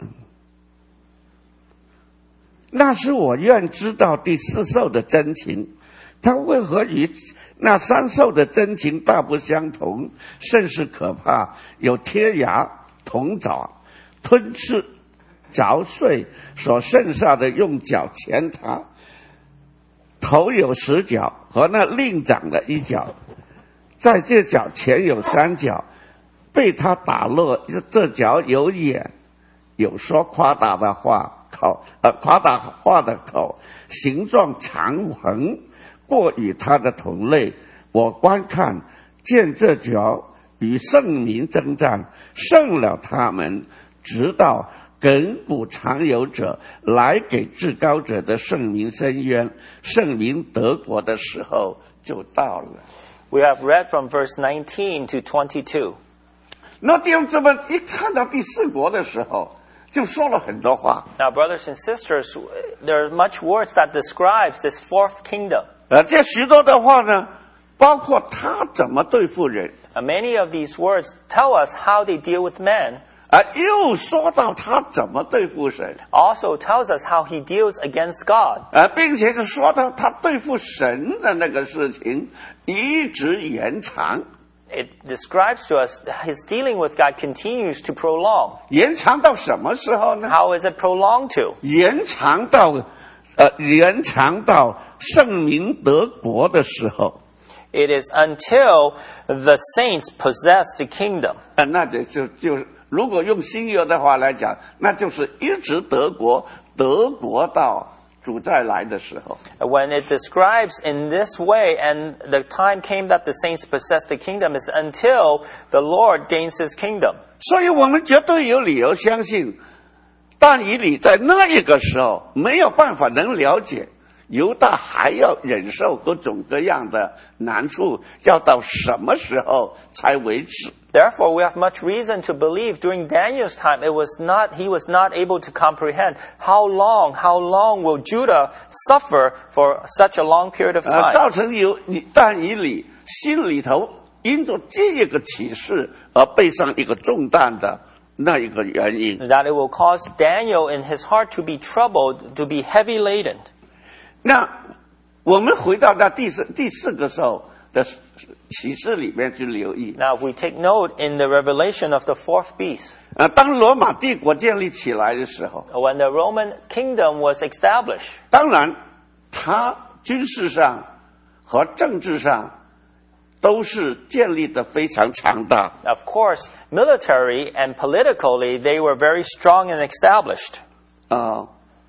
那是我愿知道第四兽的真情，它为何与那三兽的真情大不相同，甚是可怕，有天涯铜爪，吞吃嚼碎，所剩下的用脚钳它，头有十角，和那另长的一角，在这角前有三角，被他打落，这角有眼，有说夸大的话口，呃，夸大话的口，形状长横，过与他的同类。我观看，见这角与圣民征战，胜了他们，直到亘古常有者来给至高者的圣民伸冤，圣民得国的时候就到了。 We have read from verse nineteen to twenty-two. 那弟兄姊妹一看到第四国的时候，就说了很多话。 Now, brothers and sisters, there are much words that describes this fourth kingdom. 呃，这许多的话呢，包括他怎么对付人， And many of these words tell us how they deal with men, 啊、又说到他怎么对付神， also tells us how he deals against God, 啊、并且是说到他对付神的那个事情一直延长， it describes to us his dealing with God continues to prolong. 延长到什么时候呢？ How is it prolonged to? 延长到，呃，延长到圣民得国的时候， It is until the saints possess the kingdom. 呃，那就就就如果用新约的话来讲，那就是一直得国，得国到主再来的时候。 When it describes in this way, and the time came that the saints possess the kingdom, is until the Lord gains his kingdom. 所以我们绝对有理由相信，但以理在那一个时候没有办法能了解，犹大还要忍受各种各样的难处，要到什么时候才为止？ Therefore, we have much reason to believe during Daniel's time, it was not, he was not able to comprehend how long, how long will Judah suffer for such a long period of 呃， time. 造成有你但以理心里头因着这个启示而背上一个重担的那一个原因。 That it will cause Daniel in his heart to be troubled, to be heavy laden. 那我们回到那第四第四个时候的启示里面去留意。 Now, if we take note in the revelation of the fourth beast, 呃，当罗马帝国建立起来的时候， when the Roman kingdom was established, 当然它军事上和政治上都是建立的非常强大。 of course, military and politically, they were very strong and established. 啊、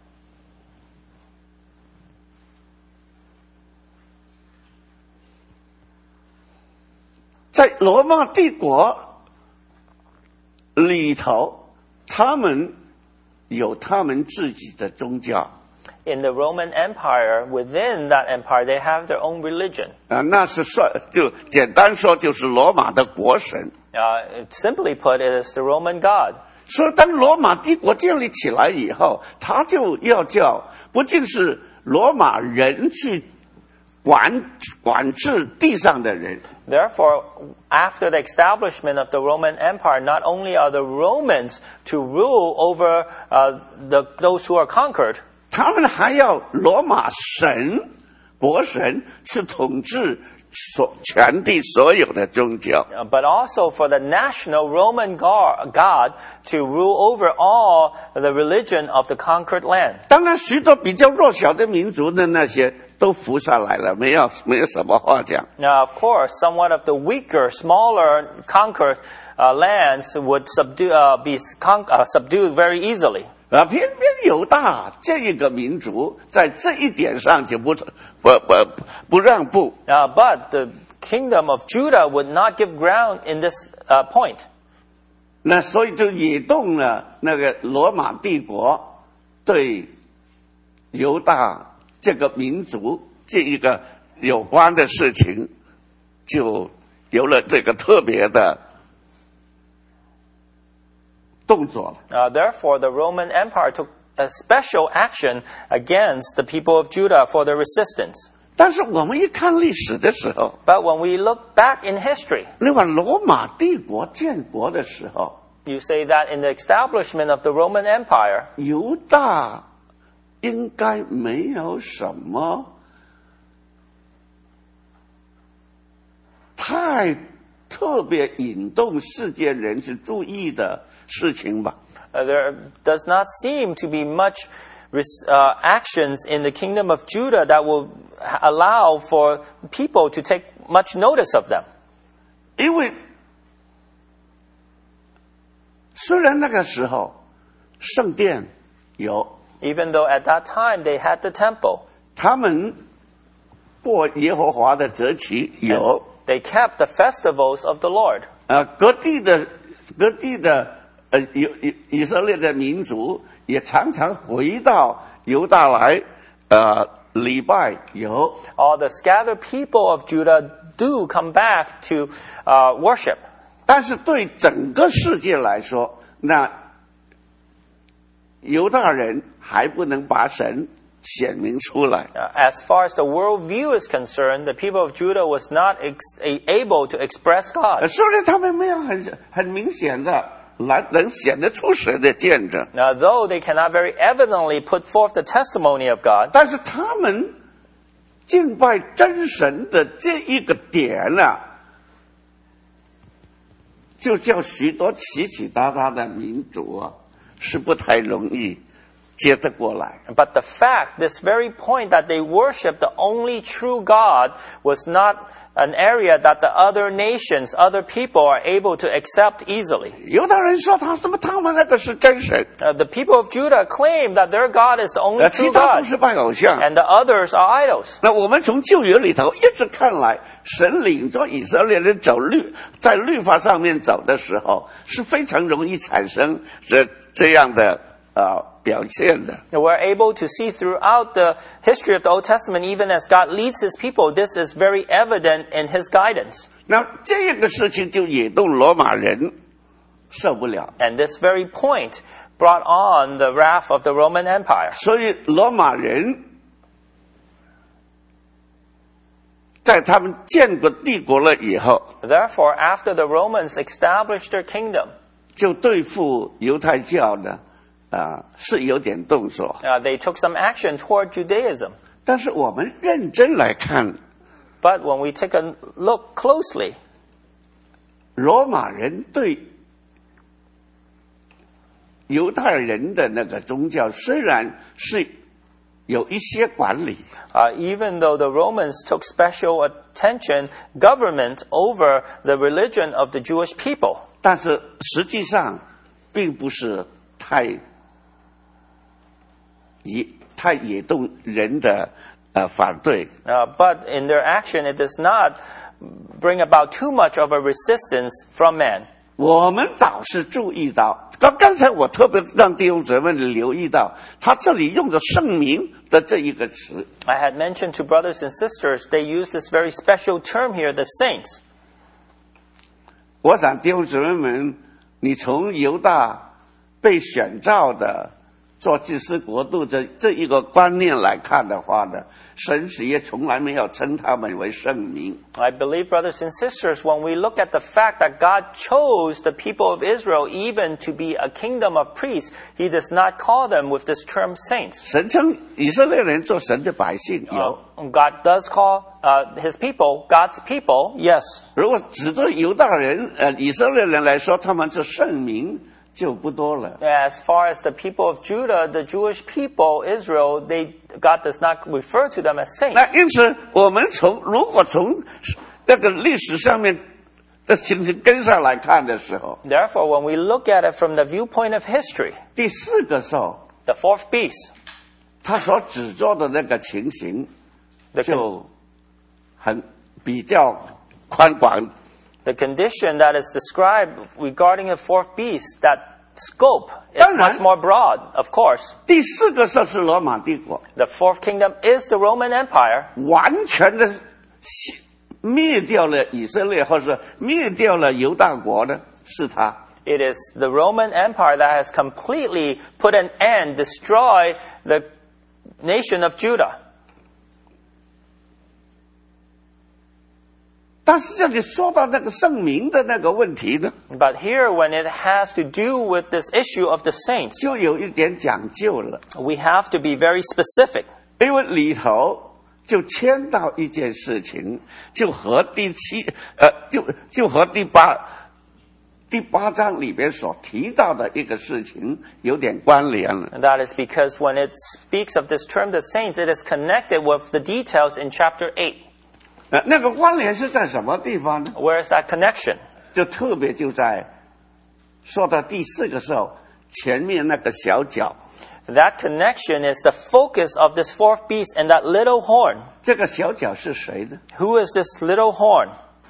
在罗马帝国里头，他们有他们自己的宗教。 In the Roman Empire, within that empire, they have their own religion. 啊，那是说，就简单说，就是罗马的国神。 Uh, simply put, it is the Roman God. 所以，当罗马帝国建立起来以后，他就要叫不仅是罗马人去管管制地上的人， Therefore, after the establishment of the Roman Empire, not only are the Romans to rule over uh, the, those who are conquered, 他们还要罗马神国神去统治所全地所有的宗教。 Uh, but also for the national Roman God, God to rule over all the religion of the conquered land. 当然，许多比较弱小的民族的那些都服下来了，没有没有什么话讲。 Now, of course, somewhat of the weaker, smaller, conquered uh, lands would subdue, uh, be con- uh, subdued very easily. 啊，偏偏犹大这一个民族在这一点上就不不不不让步。 Uh, but the kingdom of Judah would not give ground in this uh, point. 那所以就引动了那个罗马帝国对犹大这个民族这一个有关的事情，就有了这个特别的动作。 Uh, therefore, the Roman Empire took a special action against the people of Judah for their resistance. 但是我们一看历史的时候， But when we look back in history, 那么罗马帝国建国的时候， you say that in the establishment of the Roman Empire, 犹大应该没有什么太特别引动世界人士注意的事情吧。 uh, there does not seem to be much res- uh, actions in the kingdom of Judah that will allow for people to take much notice of them. 因为虽然那个时候圣殿有， Even though at that time they had the temple, 他们过耶和华的节期有， they kept the festivals of the Lord. 呃，各地的各地的呃以以以色列的民族也常常回到犹大来，呃礼拜有。 All the scattered people of Judah do come back to uh, worship. 但是对整个世界来说，那犹大人还不能把神显明出来。 Uh, as far as the world view is concerned, the people of Judah was not ex- a- able to express 呃 God. 虽然他们没有很很明显的来能显得出神的见证， Now, though they cannot very evidently put forth the testimony of God, 但是他们敬拜真神的这一个点呢、啊，就叫许多奇奇葩葩的民族啊，是不太容易接得过来。 but the fact, this very point that they worship the only true God was not an area that the other nations, other people are able to accept easily. 犹大人说他什么他们那个是真神， Uh, the people of Judah claim that their God is the only 呃， true 其他都 God, 是拜偶像。 and the others are idols. 那我们从旧约里头一直看来，神领着以色列人走律，在律法上面走的时候，是非常容易产生这这样的呃表现的。 And we're able to see throughout the history of the Old Testament, even as God leads His people, this is very evident in His guidance. 那这个事情就引动罗马人受不了， And this very point brought on the wrath of the Roman Empire. 所以罗马人在他们建国帝国了以后， Therefore, after the Romans established their kingdom, 就对付犹太教呢，啊、是有点动作。 uh, they took some action toward Judaism. 但是我们认真来看， But when we take a look closely, 罗马人对犹太人的那个宗教虽然是有一些管理， uh, even though the Romans took special attention, government over the religion of the Jewish people, 但是实际上并不是太野太野动人的呃反对。 uh, but in their action, it does not bring about too much of a resistance from man. 我们倒是注意到，刚刚才我特别让弟兄姊妹留意到，他这里用着圣名的这一个词。 I had mentioned to brothers and sisters, they use this very special term here, the saints. 我想弟兄姊妹们，你从犹大被选召的做祭司国度这这一个观念来看的话呢，神是也从来没有称他们为圣民。 I believe, brothers and sisters, when we look at the fact that God chose the people of Israel even to be a kingdom of priests, He does not call them with this term saints. 神称以色列人做神的百姓有， Uh, God does call uh, His people God's people, yes. 如果指着犹大人呃以色列人来说他们是圣民就不多了。 As far as the people of Judah, the Jewish people, Israel, they God does not refer to them as saints. 那因此我们从如果从那个历史上面的情形跟上来看的时候， Therefore, when we look at it from the viewpoint of history, 第四个兽 the fourth beast, 他所指着的那个情形 the, con- 就很比较宽广。 the condition that is described regarding the fourth beast, that scope is 当然。 much more broad, of course. 第四个兽是罗马帝国， The fourth kingdom is the Roman Empire. 完全的灭掉了以色列，或者灭掉了犹大国的是他。 It is the Roman Empire that has completely put an end, destroyed the nation of Judah. 但是这里说到那个圣名的那个问题呢， But here, when it has to do with this issue of the saints, 就有一点讲究了， we have to be very specific. 因为里头就牵到一件事情，就和第七呃，就就和第八第八章里边所提到的一个事情有点关联了。 And that is because when it speaks of this term, the saints, it is connected with the details in chapter eight. 呃，那个关联是在什么地方呢？ Where is that connection? 就特别就在说到第四个时候，前面那个小角， That connection is the focus of this fourth beast and that little horn. 这个小角是谁呢？ Who is this little horn?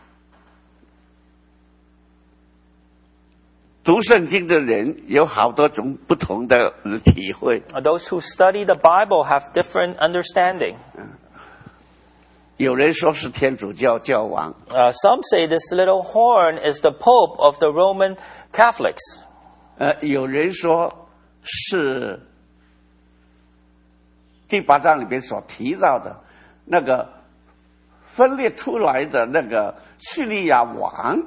读圣经的人有好多种不同的体会。 Those who study the Bible have different understanding. 有人说是天主教教皇， Uh, some say this little horn is the Pope of the Roman Catholics. 呃，有人说是第八章里边所提到的那个分裂出来的那个叙利亚王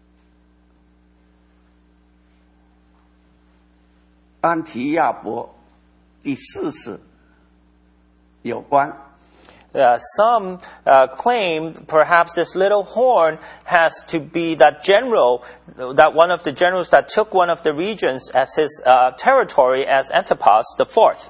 安提亚伯第四世有关。 Uh, some uh, claim perhaps this little horn has to be that general, that one of the generals that took one of the regions as his uh, territory as Antipas the fourth.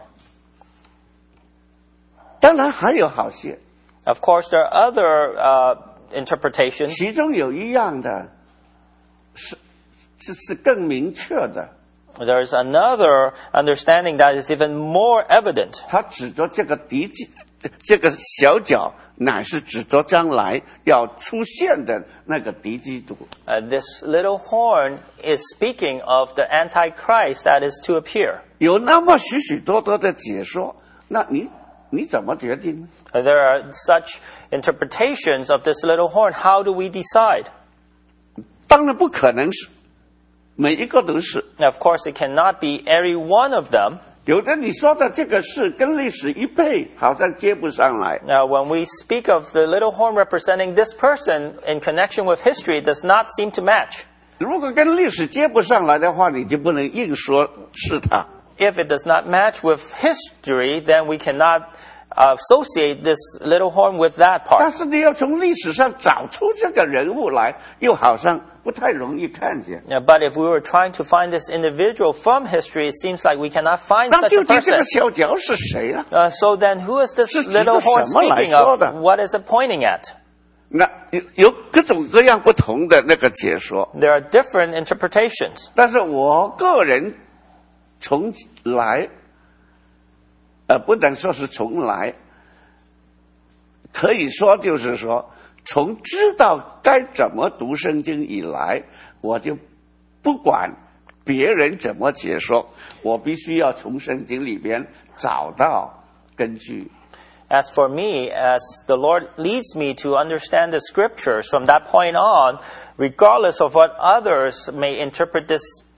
当然还有好些， Of course, there are other uh, interpretations. 其中有一样的是是是更明确的， There is another understanding that is even more evident. 他指着这个敌基，这个小角乃是指着将来要出现的那个敌基督。 Uh, this little horn is speaking of the Antichrist that is to appear. 有那么许许多多的解说，那你你怎么决定呢？ Uh, there are such interpretations of this little horn. How do we decide? 当然不可能是每一个都是， Now, of course, it cannot be every one of them. 有的你说的这个事跟历史一配，好像接不上来。 Now, when we speak of the little horn representing this person in connection with history, it does not seem to match. 如果跟历史接不上来的话，你就不能硬说是他。 If it does not match with history, then we cannot uh, associate this little horn with that 但 part. 是你要从历史上找出这个人物来，又好像不太容易看见。 Now, but if we were trying to find this individual from history, it seems like we cannot find 那 such 究 a 竟这 person. 个小角是谁啊？ Uh, so then, who is this 是指着 little horn 什么来 speaking 说的？ of? What is it pointing at? 那有有各种各样不同的那个解说， There are different interpretations. 但是我个人从来，呃，不能说是从来，可以说就是说，从知道该怎么读圣经以来，我就不管别人怎么解说，我必须要从圣经里边找到根据。 As for me, as the Lord leads me to understand the scriptures, from that point on, regardless of what others may interpret this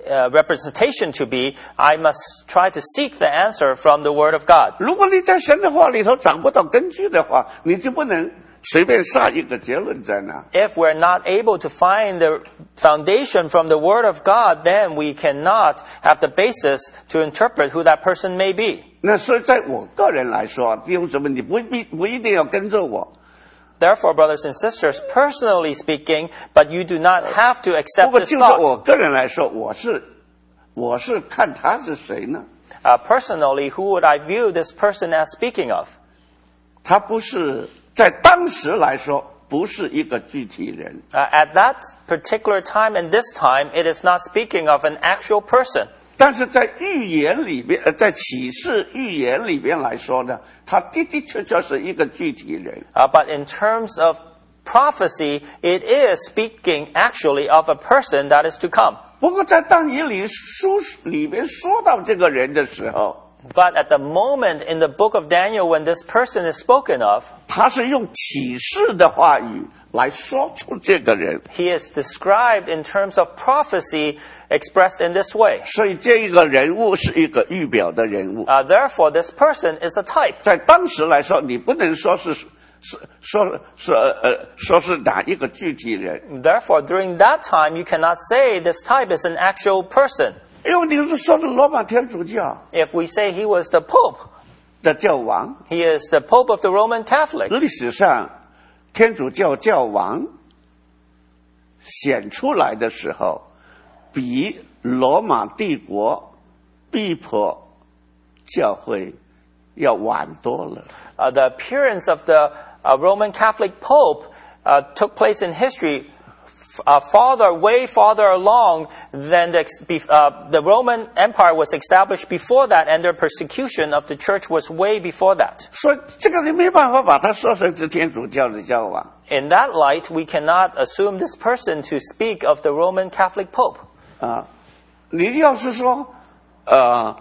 uh, representation to be, I must try to seek the answer from the Word of God. 如果你在神的话里头找不到根据的话，你就不能随便下一个结论在那。 If we're not able to find the foundation from the Word of God, then we cannot have the basis to interpret who that person may be. 那所以在我个人来说，弟兄姊妹，你不必不一定要跟着我。 Therefore, brothers and sisters, personally speaking, but you do not have to 不 accept 过 this 就着 thought. 我个人来说，我是我是看他是谁呢？ Uh, personally, who would I view this person as speaking of? 他不是在当时来说不是一个具体人， Uh, at that particular time and this time, it is not speaking of an actual person. 但是在预言里边，呃，在启示预言里边来说呢，他的的确确是一个具体人。 Uh, but in terms of prophecy, it is speaking actually of a person that is to come. 不过在但以理书里边说到这个人的时候， But at the moment in the book of Daniel, when this person is spoken of, 他是用启示的话语来说出这个人， he is described in terms of prophecy expressed in this way. 所以这一个人物是一个预表的人物。 Uh, therefore, this person is a type. 在当时来说，你不能说是是说是呃说是哪一个具体人， Therefore, during that time, you cannot say this type is an actual person. 因为你是说是罗马天主教 If we say he was the Pope, 的教王， he is the Pope of the Roman Catholics. 历史上天主教教王显出来的时候，比罗马帝国逼迫教会要晚多了。 Uh, the appearance of the uh, Roman Catholic Pope uh, took place in history f- uh, farther, way farther along than the, ex- be- uh, the Roman Empire was established before that, and their persecution of the church was way before that. 所以这个你没办法把他说成是天主教的教王。 In that light, we cannot assume this person to speak of the Roman Catholic Pope. 啊，你要是说，呃，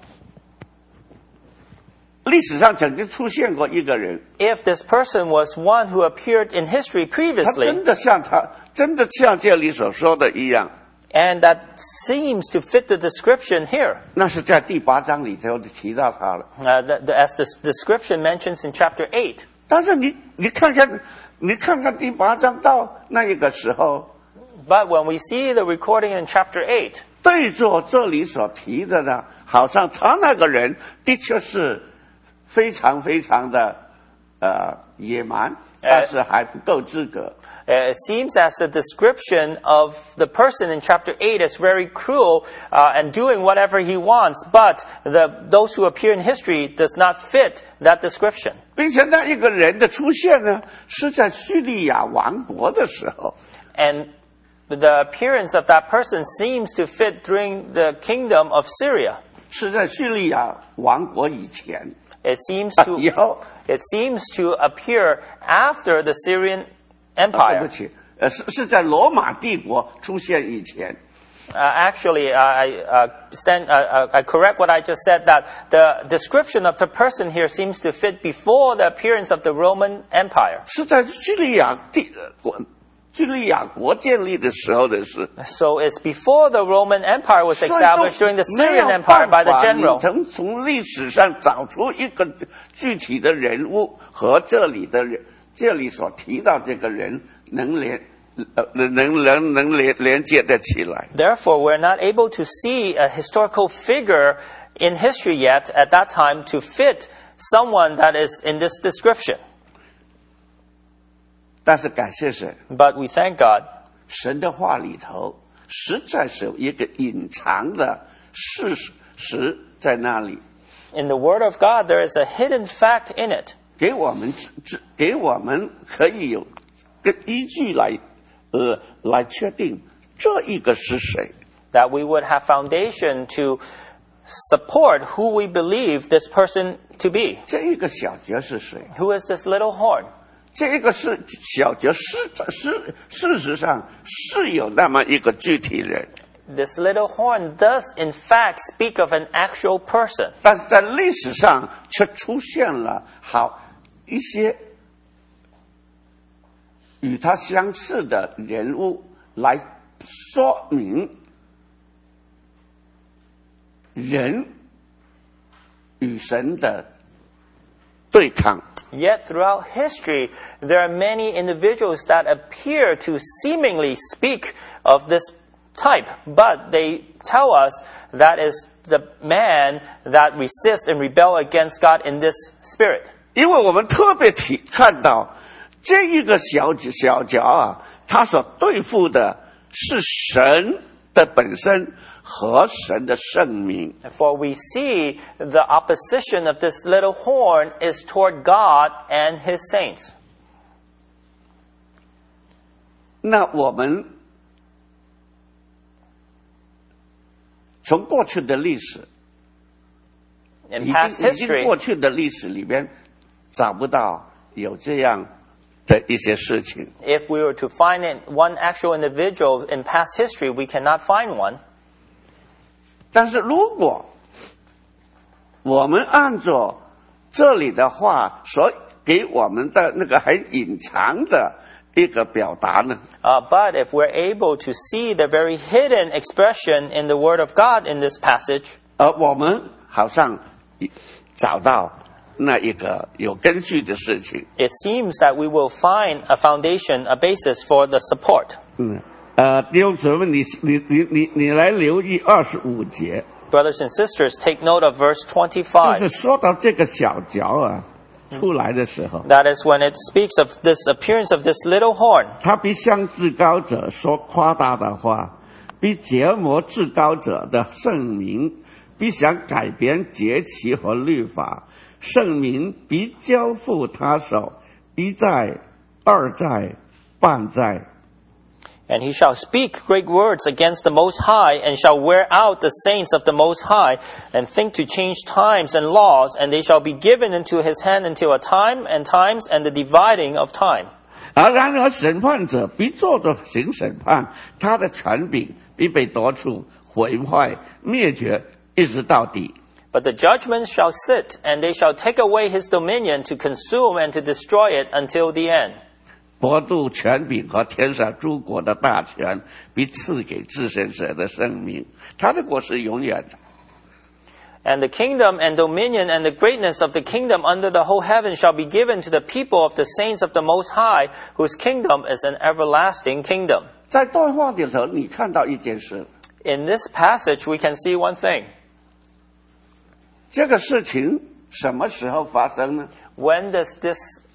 历史上曾经出现过一个人， If this person was one who appeared in history 他 previously, 真的像他真的像这里所说的一样， and that seems to fit the description here, 那是在第八章里头提到他了。 uh, the, the, as the description mentions in chapter eight. 但是你你看看，你看看第八章到那一个时候， But when we see the recording in chapter eight, 对着这里所提的呢，好像他那个人的确是非常非常的呃野蛮，但是还不够资格。 uh, it seems as the description of the person in chapter eight is very cruel uh, and doing whatever he wants, but the, those who appear in history does not fit that description. 并且那一个人的出现呢，是在叙利亚王国的时候， And the appearance of that person seems to fit during the kingdom of Syria. 是在叙利亚王国以前。 It seems 以 to 后 it seems to appear after the Syrian 对不 Empire. 起，呃，是是在罗马帝国出现以前。 Uh, actually, I, uh, stand, uh, uh, I correct what I just said, that the description of the person here seems to fit before the appearance of the Roman Empire. 是在叙利亚帝呃国叙利亚国建立的时候的事。 So it's before the Roman Empire was 所以都 established during the 没有 Syrian Empire 办 by the 法 general. 你从从历史上找出一个具体的人物和这里的人，这里所提到这个人能连呃能能能能连连接得起来。 Therefore, we're not able to see a historical figure in history yet at that time to fit someone that is in this description. 但是感谢神， But we thank God. 神的话里头实在是有一个隐藏的事实在那里， In the Word of God, there is a hidden fact in it 给我们指指给我们可以有个依据来呃来确定这一个是谁。 that we would have foundation to support who we believe this person to be. 这一个小节是谁？ Who is this little horn? 这一个是小节事事事实上是有那么一个具体人， This little horn does in fact speak of an actual person. 但是在历史上却出现了好一些与他相似的人物来说明人与神的对抗。 Yet throughout history, there are many individuals that appear to seemingly speak of this type, but they tell us that is the man that resists and rebel against God in this spirit. 因为我们特别体看到这一个小小角啊，他所对付的是神的本身和神的圣名。 For we see the opposition of this little horn is toward God and His saints. 那我们从过去的历史， In 已 past 经已经 history, 过去的历史里边找不到有这样的一些事情。 if we were to find it, one actual individual in past history, we cannot find one. 但是如果我们按照这里的话所给我们的那个很隐藏的一个表达呢， Uh, but if we're able to see the very hidden expression in the Word of God in this passage, 而我们好像找到那一个有根据的事情。 it seems that we will find a foundation, a basis for the support. 嗯，呃，弟兄姊妹，你你你你你来留意二十五节， Brothers and sisters, take note of verse 就 twenty-five. 是说到这个小角啊出来的时候， That is when it speaks of this appearance of this little horn. 他必向至高者说夸大的话，必折磨至高者的圣名，必想改变节期和律法，圣名必交付他手，一再、二再、半再。 And he shall speak great words against the Most High, and shall wear out the saints of the Most High, and think to change times and laws, and they shall be given into his hand until a time and times and the dividing of time. 而然而审判者必坐着行审判，他的权柄必被夺出、毁坏、灭绝，一直到底。 But the judgments shall sit, and they shall take away his dominion to consume and to destroy it until the end. 国度、权柄和天上诸国的大权，必赐给至圣者的圣名。他的国是永远的。 And the kingdom and dominion and the greatness of the kingdom under the whole heaven shall be given to the people of the saints of the Most High, whose kingdom is an everlasting kingdom. 在对话的时候，你看到一件事， In this passage, we can see one thing. 这个事情什么时候发生呢？ When does this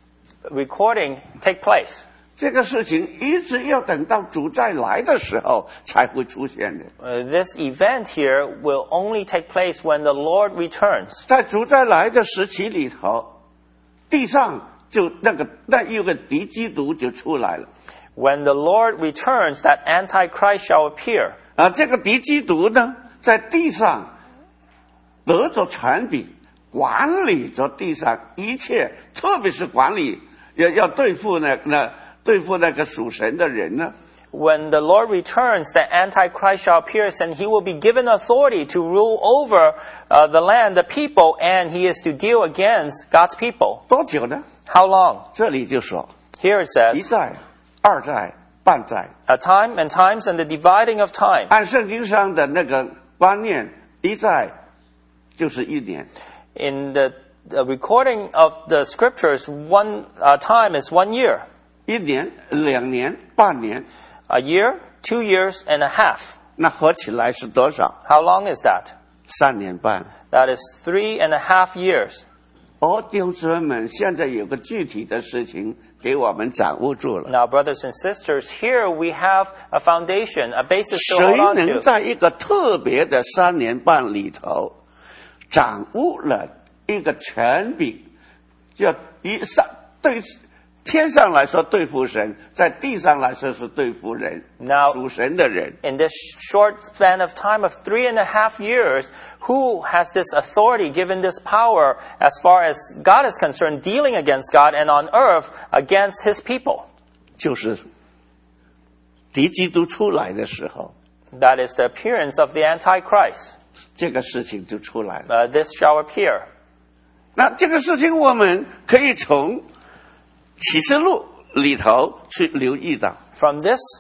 recording take place? 这个事情一直要等到主再来的时候才会出现的。 Uh, this event here will only take place when the Lord returns. 在主再来的时期里头，地上就那个那一个敌基督就出来了。 When the Lord returns, that Antichrist shall appear. 啊，这个敌基督呢，在地上得着权柄，管理着地上一切，特别是管理要要对付那那对付那个属神的人呢。 When the Lord returns, the Antichrist shall appear, and he will be given authority to rule over uh, the land, the people, and he is to deal against God's people. 多久呢？ How long? 这里就说 Here it 一 says, 再、二再、半再。 a time and times and the dividing of time. 按圣经上的那个观念，一再就是一年。 In the, the recording of the scriptures, one uh, time is one year. 一年、两年、半年， A year, two years, and a half. 那合起来是多少？ How long is that? 三年半。 That is three and a half years. 哦，弟兄姊妹们，现在有个具体的事情给我们掌握住了。 Now, brothers and sisters, here we have a foundation, a basis to 谁 hold on 能 to. 在一个特别的三年半里头，掌握了一个权柄，就一上对天上来说对付神，在地上来说是对付人， Now, 属神的人。 in this short span of time of three and a half years, who has this authority, given this power, as far as God is concerned, dealing against God, and on earth against his people? 就是敌基督出来的时候， That is the appearance of the Antichrist. 这个事情就出来了。 Uh, this shall appear. 那这个事情我们可以从启示录里头去留意到。 From this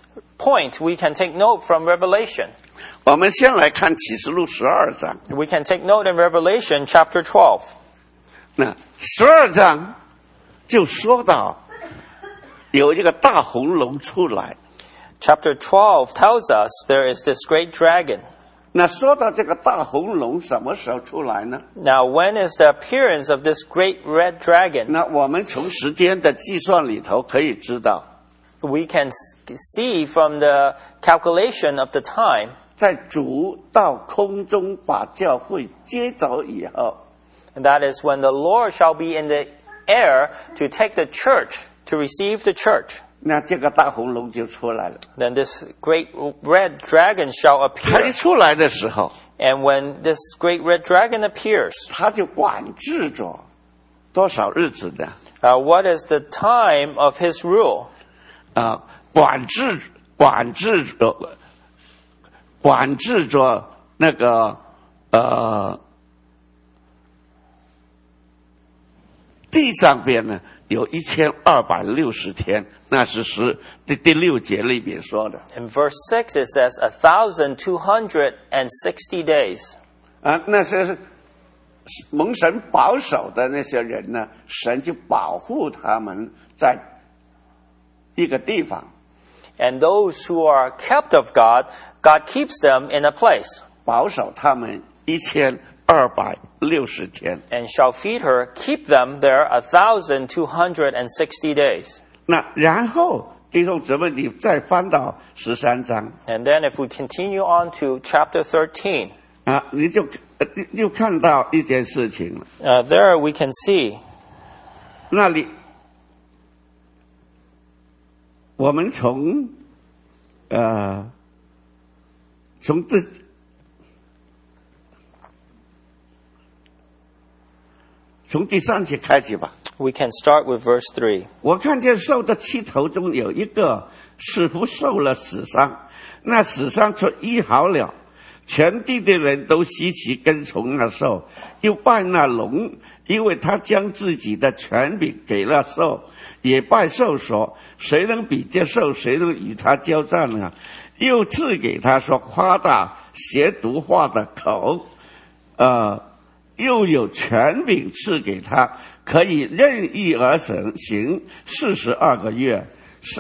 point, we can take note from Revelation. 我们先来看启示录十二章。 We can take note in Revelation chapter twelve. 那十二章就说到有一个大红龙出来。 Chapter twelve tells us there is this great dragon. 那说到这个大红龙什么时候出来呢？ Now, when is the appearance of this great red dragon? 那我们从时间的计算里头可以知道， We can see from the calculation of the time, 在主到空中把教会接走以后， and that is when the Lord shall be in the air to take the church, to receive the church. 那这个大红龙就出来了。 Then this great red dragon shall 他一 appear. 出来的时候， And when this great red dragon appears, 他就管制着多少日子的 uh, what is the time of his rule? 啊，管制管制着管制着那个呃地上边呢有一千二百六十天，那是十第第六节里边说的 In verse six, it says one thousand two hundred sixty days. 啊，那些蒙神保守的那些人呢，神就保护他们在一个地方， And those who are kept of God, God keeps them in a place 保守他们一千二百六十天。 and shall feed her, keep them there one thousand two hundred sixty days. 那然后弟兄姊妹，你再翻到十三章 And then if we continue on to chapter thirteen, 啊，你就呃你就看到一件事情了。 uh, there we can see 那里我们从呃从这从第三节开始吧。 we can start with verse three. 我看见兽的七头中有一个似乎受了死伤，那死伤却医好了。全地的人都稀奇跟从那兽，又拜那龙，因为他将自己的权柄给了兽，也拜兽说：谁能比这兽？谁能与他交战呢？又赐给他说夸大邪毒话的口，呃，又有权柄赐给他，可以任意而行行四十二个月。是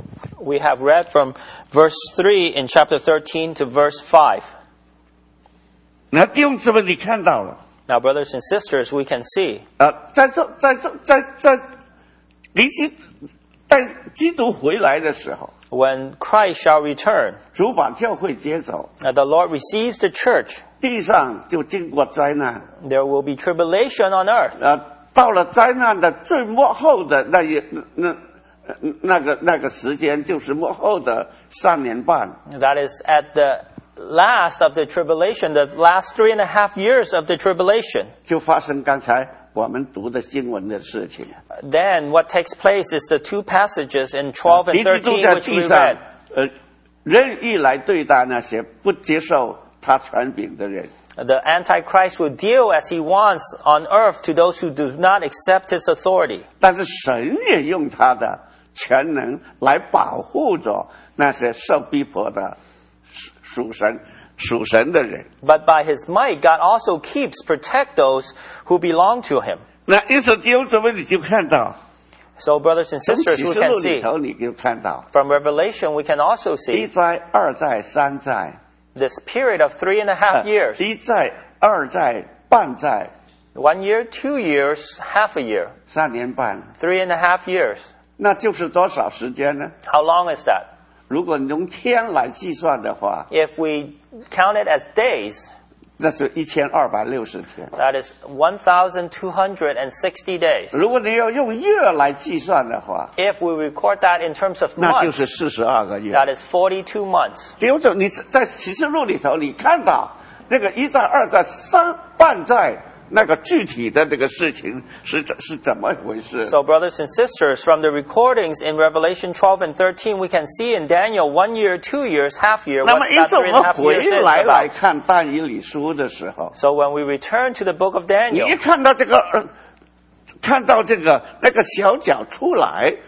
We have read from verse three in chapter thirteen to verse five. 那弟兄姊妹，你看到了？ Now, brothers and sisters, we can see 呃，在这，在这，在在离基，在基督回来的时候， when Christ shall return, 主把教会接走， uh, the Lord receives the church. 地上就经过灾难。 There will be tribulation on earth. 呃，到了灾难的最末后的那一那那那个那个时间，就是末后的三年半。 That is at the last of the tribulation, the last three and a half years of the tribulation. 就发生刚才我们读的新闻的事情。 Then what takes place is the two passages in twelve and 一直都 thirteen 在 which 地 we 上 read. 呃任意来对待那些不接受他权柄的人。 The Antichrist will deal as he wants on earth to those who do not accept his authority. 但是神也用他的全能来保护着那些受逼迫的属神属神的人。 But by his might, God also keeps, protect those who belong to him. 那因此弟兄姊妹，你就看到 So, brothers and 从 sisters, 启 we 示 can 录里 see 头，你就看到 from Revelation, we can also 一 see 灾、二灾、三灾， this period of three and a half years. 一灾、二灾、半灾， One year, two years, half a year, 三年半， three and a half years. 那就是多少时间呢？ How long is that? 如果你用天来计算的话， If we count it as days, 那是一千二百六十天。 that is one thousand two hundred sixty days. 如果你要用月来计算的话， If we record that in terms of 那就 months, 是四十二个月。 that is forty-two months. 弟兄姊妹，你在启示录里头，你看到那个一战、二战、三半战那个具体的这个事情是怎是怎么回事？ So, brothers and sisters, from the recordings in Revelation twelve and thirteen, we can see in Daniel one year, two years, half year, 那 what 么，因 that 此我 three and a 们 half 回 years is 来来 about. 看但以理书的时候， So, when we return to the book of 你 Daniel, 一看到这个，呃看到这个那个小脚出来，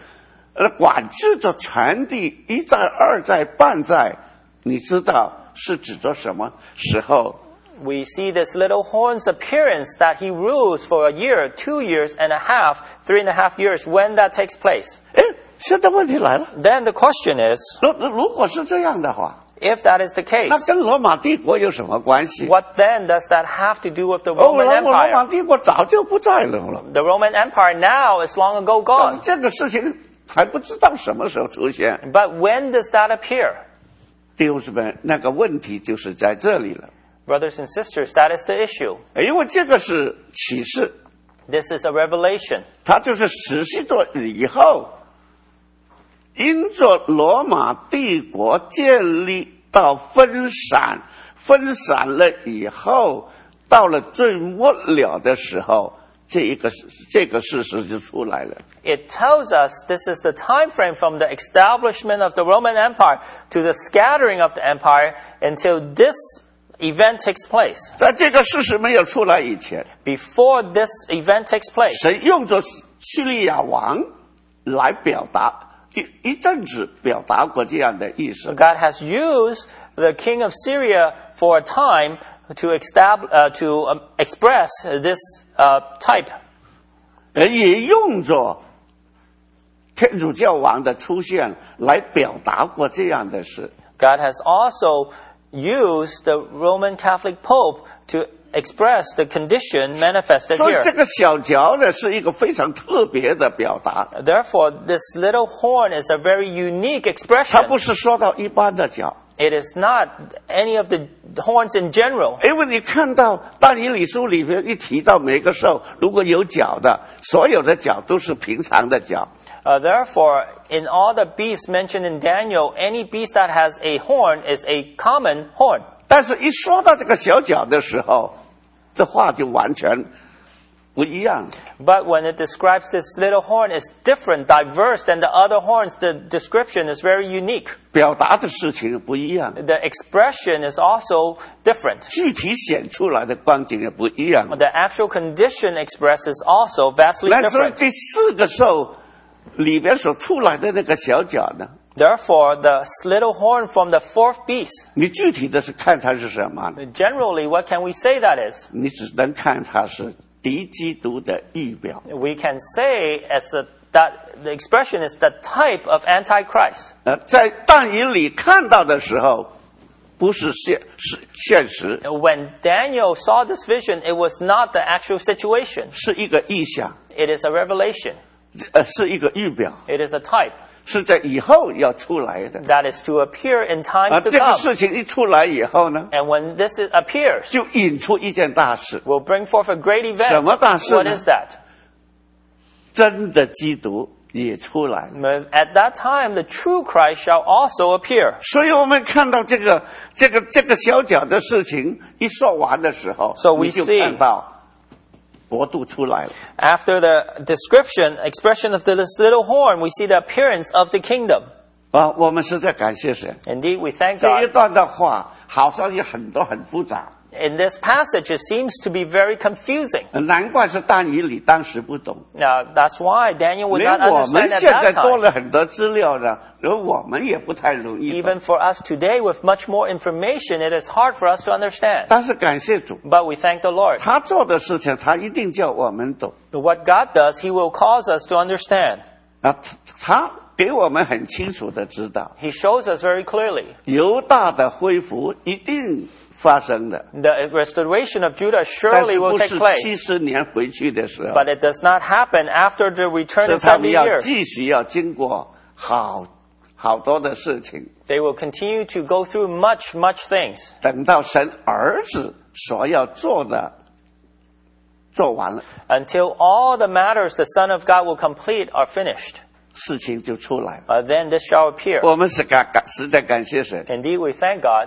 呃管制着全地，一再二再半载，你知道是指着什么时候？ We see this little horn's appearance that he rules for a year, two years and a half, three and a half years, when that takes place. 哎，现在问题来了， Then the question is, 如如果是这样的话， if that is the 那 case, 跟罗马帝国有什么关系？ what then does that have to do with the 哦， Roman 罗罗马 Empire? 帝国早就不在了了， The Roman Empire now is long ago 但是 gone. 这个事情还不知道什么时候出现。 But when does that appear? 弟兄姊妹，那个问题就是在这里了， Brothers and sisters, that is the issue. 因为这个是启示， This is a revelation. 它就是实现着以后，因着罗马帝国建立到分散，分散了以后，到了最末了的时候，这一个这个事实就出来了。 It tells us this is the time frame from the establishment of the Roman Empire to the scattering of the empire until this event takes place. 在这个事实没有出来以前， Before this event takes place, 神用着叙利亚王来表达一一阵子表达过这样的意思。 God has used the king of Syria for a time to, estab- uh, to um, express this uh, type. 而也用着天主教王的出现来表达过这样的事。 God has also used the Roman Catholic Pope to express the condition manifested 所以 here. 这个小角呢是一个非常特别的表达， Therefore, this little horn is a very unique 它 expression. 不是说到一般的角。 It is not any of the horns in general. 因为你看到但以理书里面一提到每个兽如果有角的，所有的角都是平常的角。 Uh, therefore, in all the beasts mentioned in Daniel, any beast that has a horn is a common horn. 但是一说到这个小角的时候，这话就完全不一样。 But when it describes this little horn, it's different, diverse than the other horns. The description is very unique. 表达的事情不一样， The expression is also different. 具体显出来的光景也不一样。 The actual condition expressed is also vastly 那所以 different. 第四个兽里边所出来的那个小角呢， Therefore, the little horn from the fourth beast, 你具体的是看它是什么呢？ generally, what can we say that is? 你只能看它是敌基督的预表。 We can say as a, that the expression is the type of Antichrist. 呃，在但以理看到的时候，不是现是现实， When Daniel saw this vision, it was not the actual situation. 是一个意象， It is a revelation. 呃，是一个预表， It is a type 是在以后要出来的。 that is to appear in 啊， time to 这个 come. 事情一出来以后呢， And when this is, appears, 就引出一件大事， will bring forth a great event. 什么大事呢？ What is that? 真的基督也出来。 At that time, the true Christ shall also appear. 所以我们看到这个这个这个小角的事情一说完的时候， So we 你就 see- 看到国度出来了。 After the description, expression of this little horn, we see the appearance of the kingdom. 啊，我们实在感谢神。 Indeed, we thank 这一 God. 段的话好像有很多很复杂， In this passage, it seems to be very confusing. 难怪是但以理当时不懂。 Now, that's why Daniel would 连 not 我们 understand at 现在 that 多 time. 了很多资料呢，而我们也不太容易懂。 Even for us today, with much more information, it is hard for us to understand. 但是感谢主， But we thank the Lord. 他做的事情，他一定叫我们懂。 What God does, He will cause us to understand. 啊，他他给我们很清楚的知道， He shows us very clearly. 犹大的恢复一定发生的， The restoration of Judah 但 surely 是 will 不 take 是 place. 七十年回去的时候， But it does not happen after the return 是 in 他们 seventy 要 years. 继续要经过好好多的事情， They will continue to go through much, much things 等到神儿子所要做的做完了， until all the matters the Son of God will complete are finished. 事情就出来了。 Uh, then this shall appear. 我们是感感实在感谢神， Indeed, we thank God.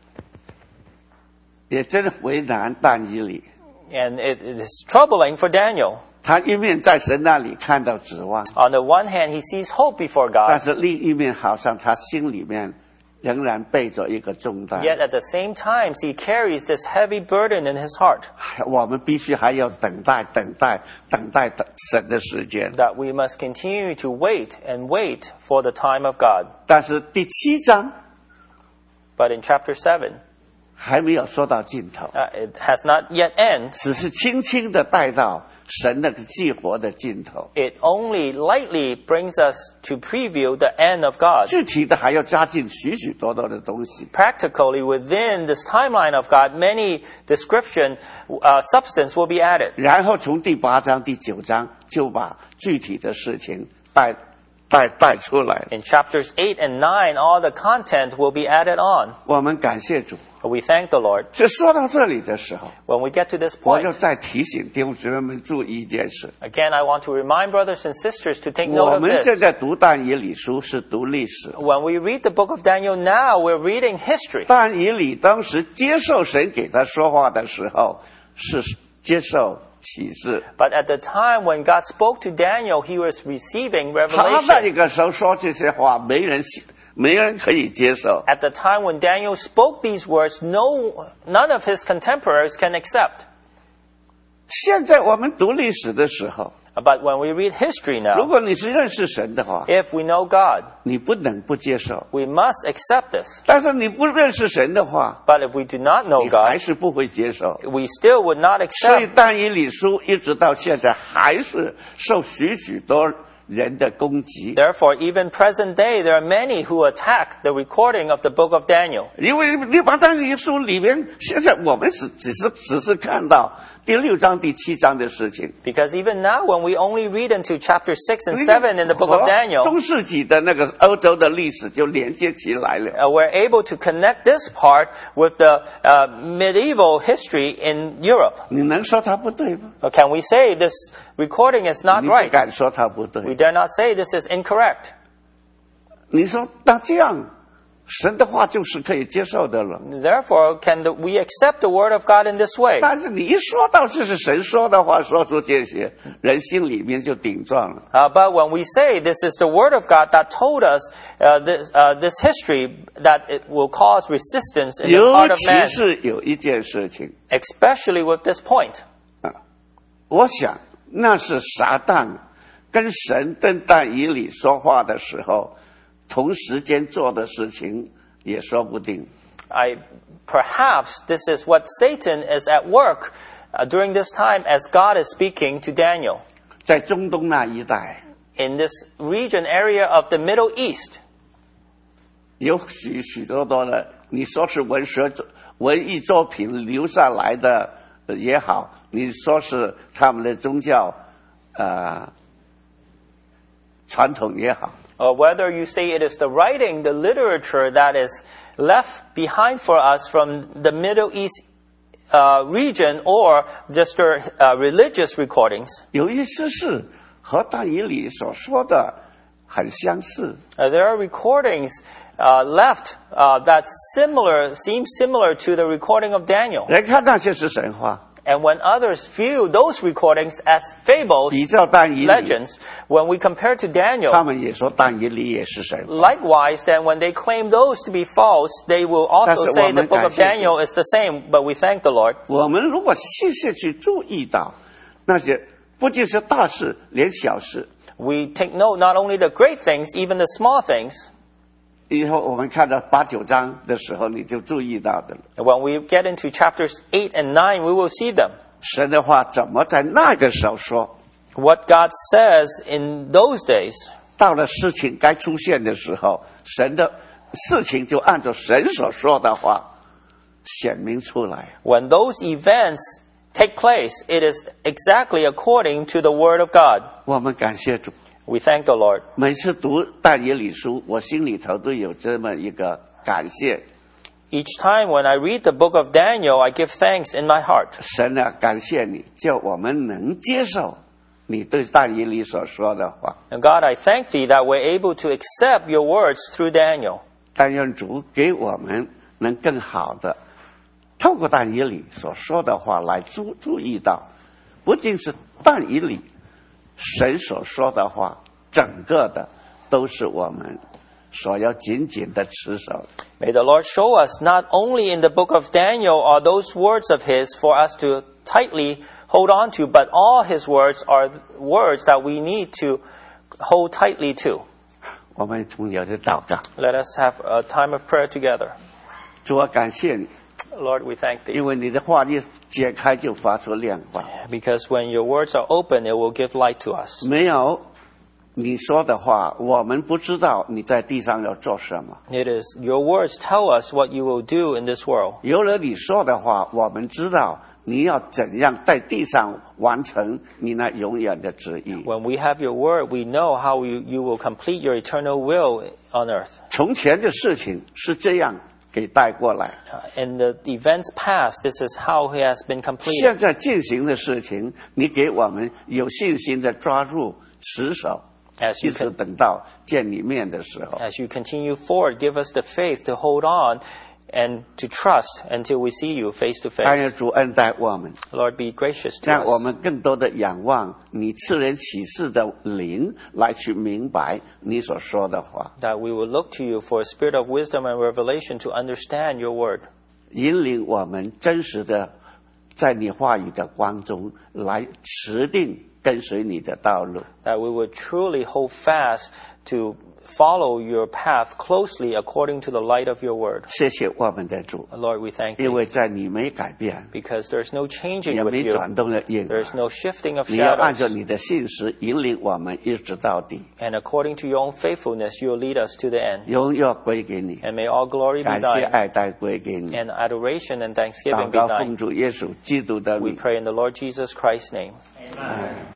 也真为难但以理。 And it, it is troubling for Daniel. 他一面在神那里看到指望， On the one hand, he sees hope before 但 God. 是另一面好像他心里面仍然背着一个重担。 Yet at the same time, he carries this heavy burden in his heart 我们必须还要等待、等待、等待等神的时间。 that we must continue to wait and wait for the time of God. 但是第七章 But in chapter seven, 还没有说到尽头， uh, it has not yet ended. 只是轻轻的带到神那个计活的尽头。 It only lightly brings us to preview the end of God. 具体的还要加进许许多多的东西。 Practically, within this timeline of God, many description, uh, substance will be added. 然后从第八章、第九章就把具体的事情带带带出来。 In chapters eight and nine, all the content will be added on. 我们感谢主。 We thank the Lord. 这说到这里的时候， When we get to this 我要 point, 再提醒弟兄姊妹们注意一件事。 again, I want to remind brothers and sisters to take note 我 of 们 this. 现在读但以理书是读历史， When we read the book of Daniel now, we're reading history. 但以理当时接受神给他说话的时候，是接受启示。 But at the time when God spoke to Daniel, he was receiving 他那 revelation. 个时候说这些话，没人信没人可以接受。 At the time when Daniel spoke these words, no, none of his contemporaries can accept. 现在我们读历史的时候， But when we read history 如 now, 果你是认识神的话， if we know God, 你不能不接受。 we must accept this. 但是你不认识神的话， But if we do not know 你还 God, 是不会接受。 we still would not 所以 accept. 但以理书一直到现在还是受许许多人的攻击， Therefore, even present day, there are many who attack the recording of the book of Daniel. 因为你把但以理书里面，现在我们是只是只是看到第六章、第七章的事情。 Because even now, when we only read into chapter six and seven in the book of 和 Daniel, 中世纪的那个欧洲的历史就连接起来了。 uh, we're able to connect this part with the uh, medieval history in Europe. 你能说它不对吗？ Or can we say this recording is not 你不 right? 敢说它不 We 对。 dare not say this is incorrect. 你说那这样，神的话就是可以接受的了。 Therefore, can the, we accept the word of God in this way? 但是你一说到这是神说的话，说出这些，人心里面就顶撞了。 Uh, but when we say this is the word of God that told us uh, this, uh, this history, that it will cause resistance in the 尤 heart of 其 man, 是有一件事情 especially with this point. 啊，我想那是撒旦跟神跟但以理说话的时候，同时间做的事情也说不定。 I, perhaps this is what Satan is at work uh, during this time as God is speaking to Daniel. 在中东那一带， In this region area of the Middle East, 有许许多多的，你说是文学作文艺作品留下来的也好，你说是他们的宗教呃传统也好， or whether you say it is the writing, the literature that is left behind for us from the Middle East uh, region, or just their uh, religious recordings, 有一些是和但以理所说的很相似。 uh, there are recordings uh, left uh, that similar, seem similar to the recording of Daniel. 人看那些是神话， And when others view those recordings as fables, 比较但以理， legends, when we compare to 他 Daniel, 们也说但以理也是神话。 likewise, then when they claim those to be false, they will also That's say what the we book of can say. Daniel is the same, but we thank the Lord. 我们如果细细去注意到那些不仅是大事，连小事， We take note not only the great things, even the small things. 以后我们看到八九章的时候，你就注意到的了。 When we get into chapters eight and nine, we will see them. 神的话怎么在那个时候说？ What God says in those days. 到了事情该出现的时候，神的事情就按照神所说的话显明出来。 When those events take place, it is exactly according to the word of God. 我们感谢主。 We thank the Lord. 每次读但以理书，我心里头都有这么一个感谢。 Each time when I read the book of Daniel, I give thanks in my heart. 神啊，感谢你，叫我们能接受你对但以理所说的话。 And God, I thank thee that we're able to accept your words through Daniel. 但愿主给我们能更好的透过但以理所说的话来注注意到，不仅是但以理神所说的话，整个的都是我们所要紧紧的持守。 May the Lord show us not only in the book of Daniel are those words of His for us to tightly hold on to, but all His words are words that we need to hold tightly to. 我们同有的祷告， Let us have a time of prayer together. 主啊，感谢你， Lord, we thank Thee. 因为你的话一解开就发出亮光， Because when Your words are open, it will give light to us. 没有你说的话，我们不知道你在地上要做什么； It is Your words tell us what You will do in this world. 有了你说的话，我们知道你要怎样在地上完成你那永远的旨意。 When we have Your word, we know how you, you will complete Your eternal will on earth. 从前的事情是这样给带过来， Uh, in the events past, this is how He has been completed. 现在进行的事情，你给我们有信心的抓住持守， As 一 you, 直 con- 等到见你面的时候。 as you continue forward, give us the faith to hold on and to trust until we see You face to 但 face. 愿主恩待我们， Lord, be gracious to 让我 us, 们更多的仰望你赐人启示的灵，来去明白你所说的话， that we will look to You for a spirit of wisdom and revelation to understand Your word, 引领我们真实的在你话语的光中来持定跟随你的道路。 that we would truly hold fast to follow Your path closely according to the light of Your word. 谢谢我们的主， Lord, we thank 因 You 为在你没改变， because there's no changing 也 with 没 You. 转动的影， There's no shifting of 你要按 shadows. 照你的信实引领我们一直到底， And according to Your own faithfulness, You will lead us to the end. 荣耀归给你， And may all glory be 感谢 Thine, 爱戴归给你。 and adoration and 祷 thanksgiving be 告奉 Thine. 主耶稣基督的 We 名。 pray in the Lord Jesus Christ's name. Amen.